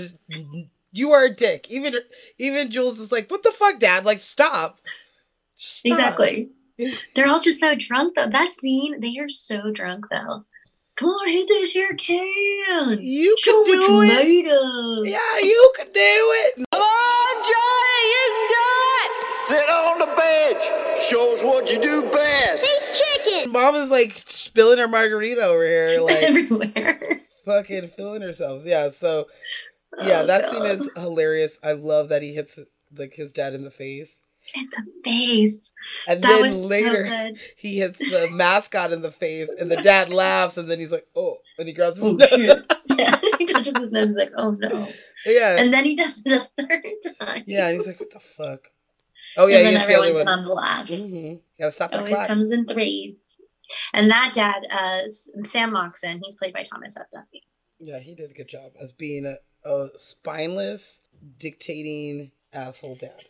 You are a dick. Even Jules is like, what the fuck, Dad? Like, stop. Stop. Exactly. They're all just so drunk, though. That scene, they are so drunk, though. Come on, hit this here can. You can do it. Yeah, you can do it. Come on, Johnny, you can do it. Sit on the bench. Show us what you do best. Taste chicken. Mom is like spilling her margarita over here, like everywhere. Fucking filling herself. Yeah, so that scene is hilarious. I love that he hits like his dad in the face. In the face. And that then later he hits the mascot in the face and the dad laughs and then he's like, oh, and he grabs his nose. Yeah, he touches his nose. He's like, oh no. Yeah. And then he does it a third time. Yeah, and he's like, what the fuck? Oh yeah, and then everyone's on the laugh. Mm-hmm. Gotta stop that always clap. Comes in threes. And that dad, Sam Moxon, he's played by Thomas F. Duffy. Yeah, he did a good job as being a spineless, dictating asshole dad.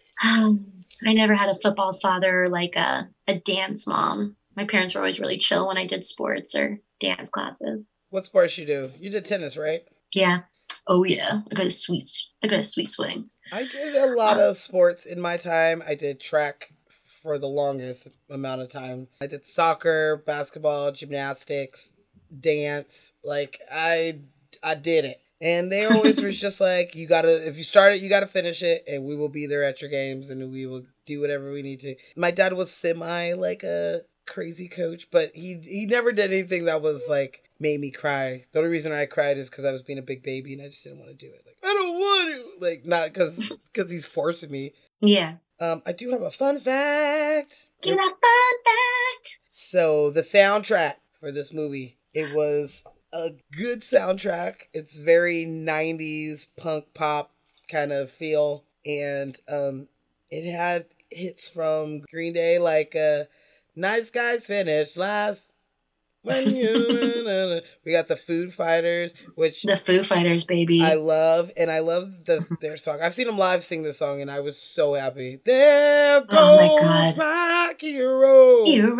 I never had a football father or like a dance mom. My parents were always really chill when I did sports or dance classes. What sports you do? You did tennis, right? Yeah. Oh yeah. I got a sweet swing. I did a lot of sports in my time. I did track for the longest amount of time. I did soccer, basketball, gymnastics, dance. Like I did it. And they always was just like, if you start it, you gotta finish it, and we will be there at your games, and we will do whatever we need to. My dad was semi like a crazy coach, but he never did anything that was like made me cry. The only reason I cried is because I was being a big baby and I just didn't want to do it. Like, I don't want to. Like, not because he's forcing me. Yeah. I do have a fun fact. Give that fun fact. So the soundtrack for this movie, it was a good soundtrack. It's very 90s punk pop kind of feel. And it had hits from Green Day like Nice Guys Finished Last. When you we got the Foo Fighters, which the Foo Fighters, baby. I love, and I love their song. I've seen them live sing this song, and I was so happy. There goes my hero.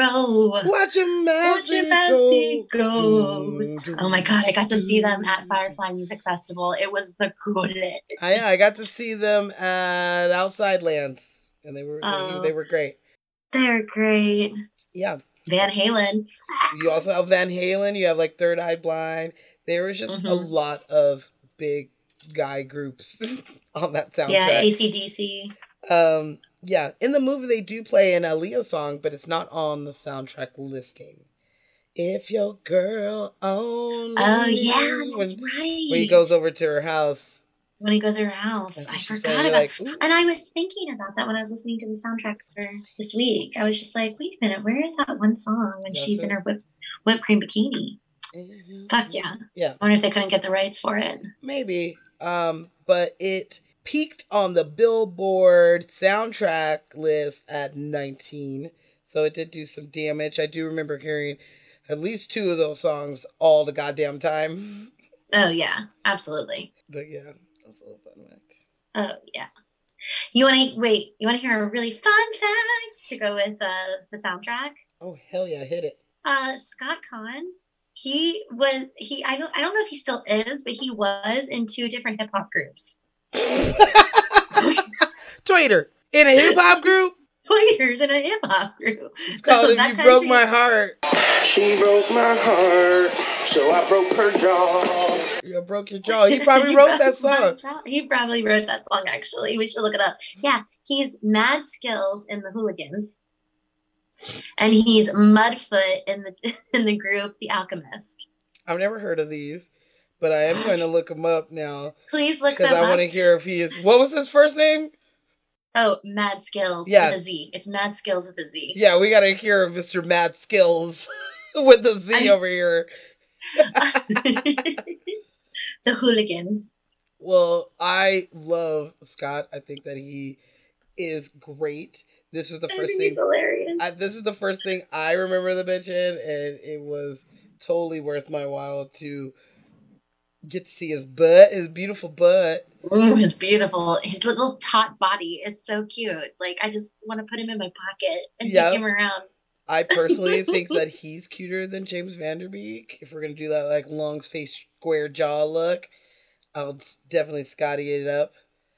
Watch him as he goes. Oh my god, I got to see them at Firefly Music Festival. It was the coolest. I got to see them at Outside Lands, and they were great. They're great. Yeah. Van Halen. You also have Van Halen. You have like Third Eye Blind. There was just a lot of big guy groups on that soundtrack. Yeah, AC/DC. Yeah, in the movie they do play an Aaliyah song, but it's not on the soundtrack listing. If your girl only. Oh yeah, that's right. When he goes over to her house. When he goes to her house. I forgot about it. And I was thinking about that when I was listening to the soundtrack for this week. I was just like, wait a minute, where is that one song when she's in her whipped cream bikini? Fuck yeah. Yeah. I wonder if they couldn't get the rights for it. Maybe. But it peaked on the Billboard soundtrack list at 19. So it did do some damage. I do remember hearing at least 2 of those songs all the goddamn time. Oh yeah, absolutely. But yeah. That's a little fun fact. Oh yeah. You want to hear a really fun fact to go with the soundtrack? Oh hell yeah, hit it. Scott Conn, I don't know if he still is, but he was in 2 different hip hop groups. Twitter in a hip hop group? Tweeters in a hip hop group. It's called If You Broke My Heart. She broke my heart, so I broke her jaw. You broke your jaw. He probably wrote that song. He probably wrote that song, actually. We should look it up. Yeah, he's Mad Skills in the Hooligans. And he's Mudfoot in the group The Alchemist. I've never heard of these, but I am going to look him up now. Please look them up. Because I want to hear if he is... What was his first name? Oh, Mad Skills with a Z. It's Mad Skills with a Z. Yeah, we got to hear Mr. Mad Skills with the Z over here. The hooligans. Well, I love Scott. I think that he is great. This was the first thing. He's hilarious. This is the first thing I remember the bitch in, and it was totally worth my while to get to see his butt, his beautiful butt. It's beautiful. His little taut body is so cute. Like, I just want to put him in my pocket and take him around. I personally think that he's cuter than James Van Der Beek. If we're going to do that, like, long face, square jaw look, I'll definitely Scotty it up.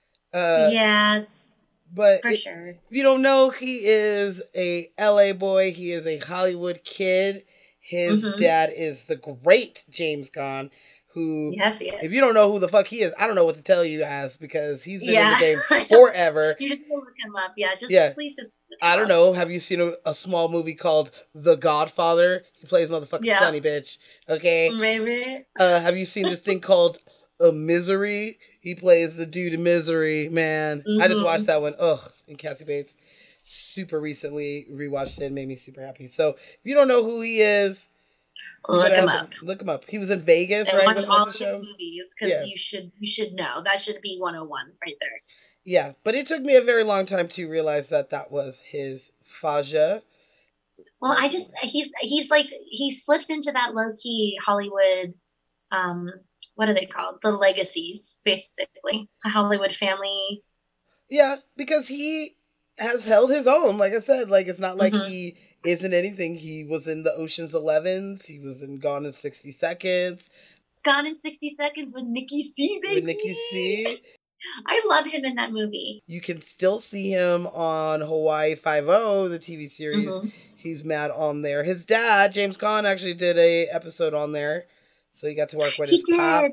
Yeah. But for sure. If you don't know, he is a LA boy. He is a Hollywood kid. His dad is the great James Caan, who, yes, he is. If you don't know who the fuck he is, I don't know what to tell you as, because he's been in the game forever. You just look him up. Yeah, please just look him I don't know. Have you seen a small movie called The Godfather? He plays motherfucking funny bitch. Okay? Maybe. Have you seen this thing called Misery? He plays the dude in Misery, man. I just watched that one. Ugh, and Kathy Bates. Super recently rewatched it and made me super happy. So if you don't know who he is, look him up. Look him up. He was in Vegas, and right? Watch all the movies, because you should know. That should be 101 right there. Yeah, but it took me a very long time to realize that was his Faja. Well, he's like, he slips into that low key Hollywood. What are they called? The legacies, basically. A Hollywood family. Yeah, because he has held his own. Like I said, like, it's not like he isn't anything. He was in the Ocean's 11s. He was in Gone in 60 Seconds. Gone in 60 Seconds with Nikki C, baby. With Nikki C. I love him in that movie. You can still see him on Hawaii Five-0, the TV series. He's mad on there. His dad, James Caan, actually did a episode on there. So he got to work with his pop.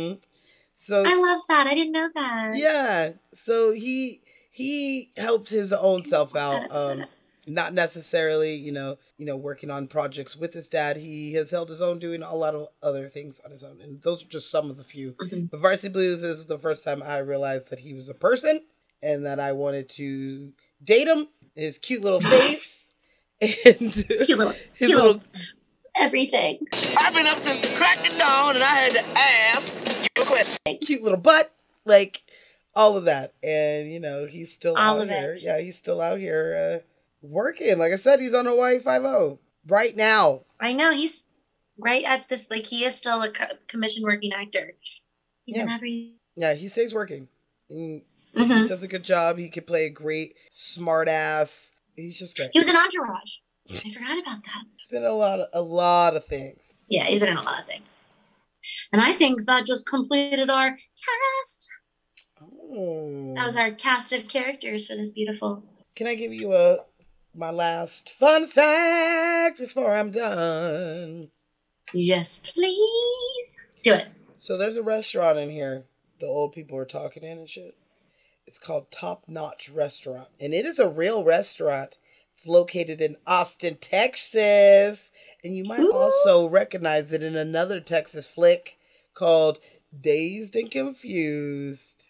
So I love that. I didn't know that. Yeah. So he helped his own self out. Not necessarily, you know, working on projects with his dad. He has held his own, doing a lot of other things on his own. And those are just some of the few. But Varsity Blues is the first time I realized that he was a person and that I wanted to date him. His cute little face. And cute little everything. I've been up since the crack of dawn and I had to ask you a question. Cute little butt. Like, all of that. And, he's still all out here. It. Yeah, he's still out here working. Like I said, he's on Hawaii Five-0 right now. I know. He's right at this, like, he is still a commission working actor. He's in every... Yeah, he stays working. He does a good job. He could play a great smart ass. He's just great. He was in Entourage. I forgot about that. He's been in a lot of things. Yeah, he's been in a lot of things. And I think that just completed our cast. Oh. That was our cast of characters for this beautiful... Can I give you my last fun fact before I'm done? Yes, please. Do it. So there's a restaurant in here the old people are talking in and shit. It's called Top Notch Restaurant. And it is a real restaurant. It's located in Austin, Texas. And you might also recognize it in another Texas flick called Dazed and Confused.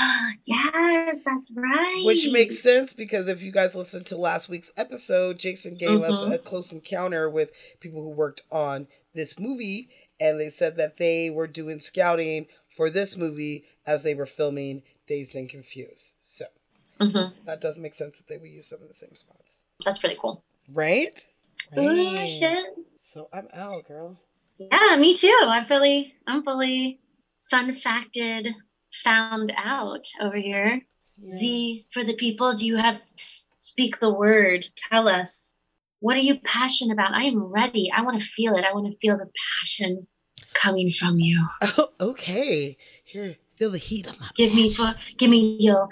Yes, that's right. Which makes sense because if you guys listened to last week's episode, Jason gave us a close encounter with people who worked on this movie. And they said that they were doing scouting for this movie as they were filming Dazed and Confused. So that does make sense that they would use some of the same spots. That's pretty cool. Right? Oh, shit. So I'm out, girl. Yeah, me too. I'm fully fun facted, found out over here. Yeah. Z, for the people, do you have speak the word? Tell us. What are you passionate about? I am ready. I want to feel it. I want to feel the passion coming from you. Oh, okay. Here, feel the heat of my Give me your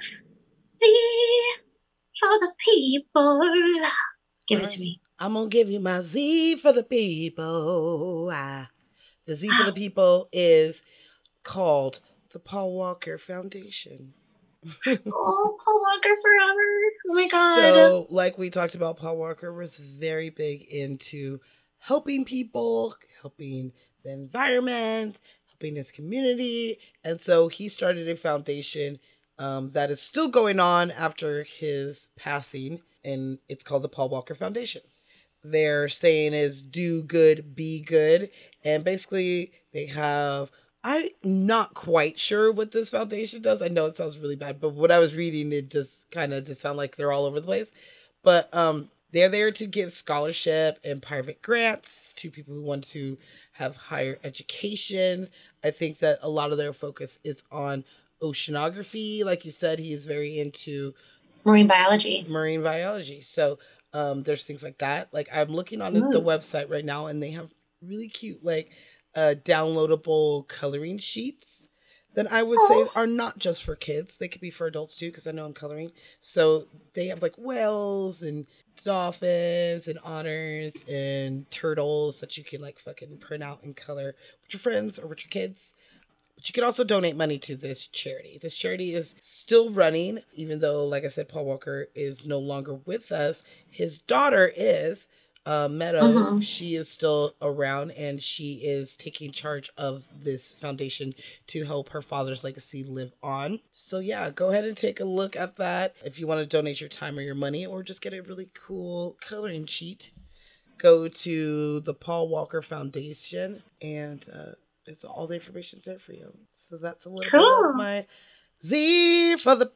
Z for the people. Give it to me. I'm going to give you my Z for the people. The Z for the people is called the Paul Walker Foundation. Oh, Paul Walker forever. Oh my God. So, like we talked about, Paul Walker was very big into helping people, helping the environment, helping his community. And so he started a foundation that is still going on after his passing. And it's called the Paul Walker Foundation. Their saying is do good, be good. And basically they have, I'm not quite sure what this foundation does. I know it sounds really bad, but what I was reading, it just kind of just sound like they're all over the place. But they're there to give scholarship and private grants to people who want to have higher education. I think that a lot of their focus is on oceanography. Like you said, he is very into marine biology. So there's things like that. Like I'm looking on the website right now, and they have really cute like downloadable coloring sheets that I would say are not just for kids. They could be for adults too, because I know I'm coloring. So they have like whales and dolphins and otters and turtles that you can like fucking print out and color with your friends or with your kids. But you can also donate money to this charity. This charity is still running, even though, like I said, Paul Walker is no longer with us. His daughter is, Meadow. Mm-hmm. She is still around, and she is taking charge of this foundation to help her father's legacy live on. So yeah, go ahead and take a look at that. If you want to donate your time or your money, or just get a really cool coloring sheet, go to the Paul Walker Foundation, and it's all the information's there for you. So that's a little bit of my Z for the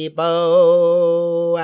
people.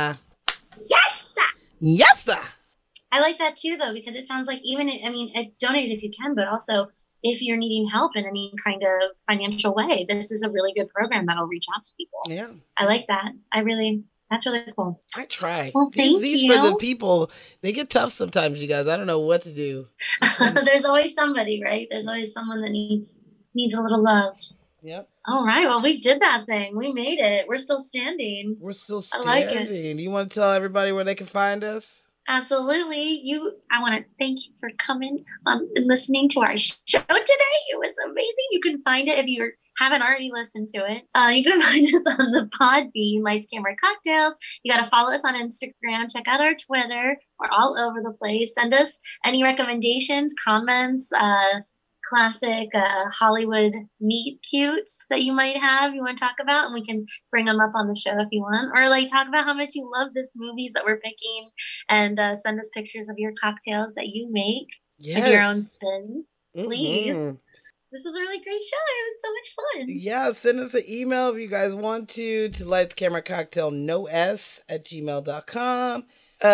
Yes! Yes! I like that too, though, because it sounds like donate if you can, but also if you're needing help in any kind of financial way, this is a really good program that'll reach out to people. Yeah. I like that. That's really cool. I try. Well, these for the people. They get tough sometimes, you guys. I don't know what to do. There's always somebody, right? There's always someone that needs a little love. Yep. All right. Well, we did that thing. We made it. We're still standing. I like it. You want to tell everybody where they can find us? Absolutely. I want to thank you for coming and listening to our show today. It was amazing. You can find it if you haven't already listened to it. You can find us on the Podbean, Lights, Camera, Cocktails. You got to follow us on Instagram. Check out our Twitter. We're all over the place. Send us any recommendations, comments, classic Hollywood meet cutes that you might have, you want to talk about, and we can bring them up on the show if you want, or like talk about how much you love this movies that we're picking, and send us pictures of your cocktails that you make with your own spins, please. This was a really great show. It was so much fun. Yeah, send us an email if you guys want to Lights, Camera, Cocktail, no S @gmail.com.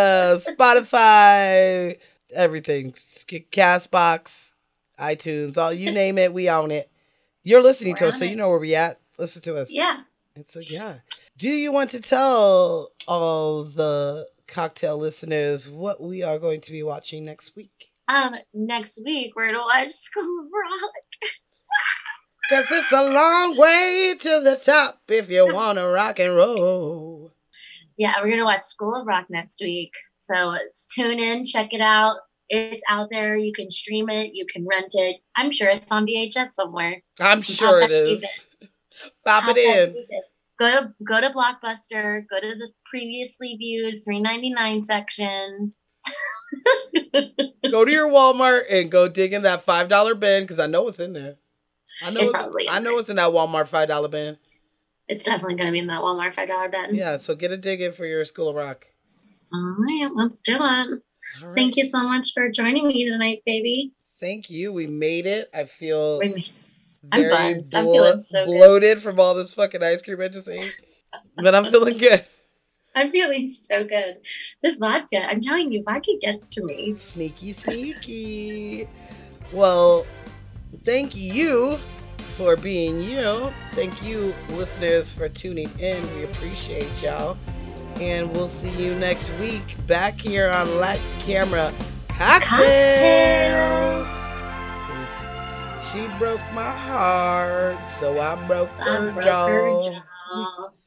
Spotify, everything, Castbox, iTunes, all you name it, we own it. You're listening to us, so you know where we at. Listen to us. Yeah. And so yeah. Do you want to tell all the cocktail listeners what we are going to be watching next week? Next week we're gonna watch School of Rock. 'Cause it's a long way to the top if you wanna rock and roll. Yeah, we're gonna watch School of Rock next week. So tune in, check it out. It's out there. You can stream it. You can rent it. I'm sure it's on VHS somewhere. I'm sure it is. Pop it in. Go to Blockbuster. Go to the previously viewed $3.99 section. Go to your Walmart and go dig in that $5 bin, because I know what's in there. I know it's in that Walmart $5 bin. It's definitely going to be in that Walmart $5 bin. Yeah, so get a dig in for your School of Rock. All right, let's do it. Right. Thank you so much for joining me tonight, baby. Thank you. We made it. I feel I'm buzzed. I'm feeling so bloated from all this fucking ice cream I just ate. But I'm feeling good. I'm feeling so good. This vodka, I'm telling you, vodka gets to me. Sneaky. Well, thank you for being you. Thank you, listeners, for tuning in. We appreciate y'all. And we'll see you next week back here on Lights, Camera, Cocktails. She broke my heart, so I broke her jaw.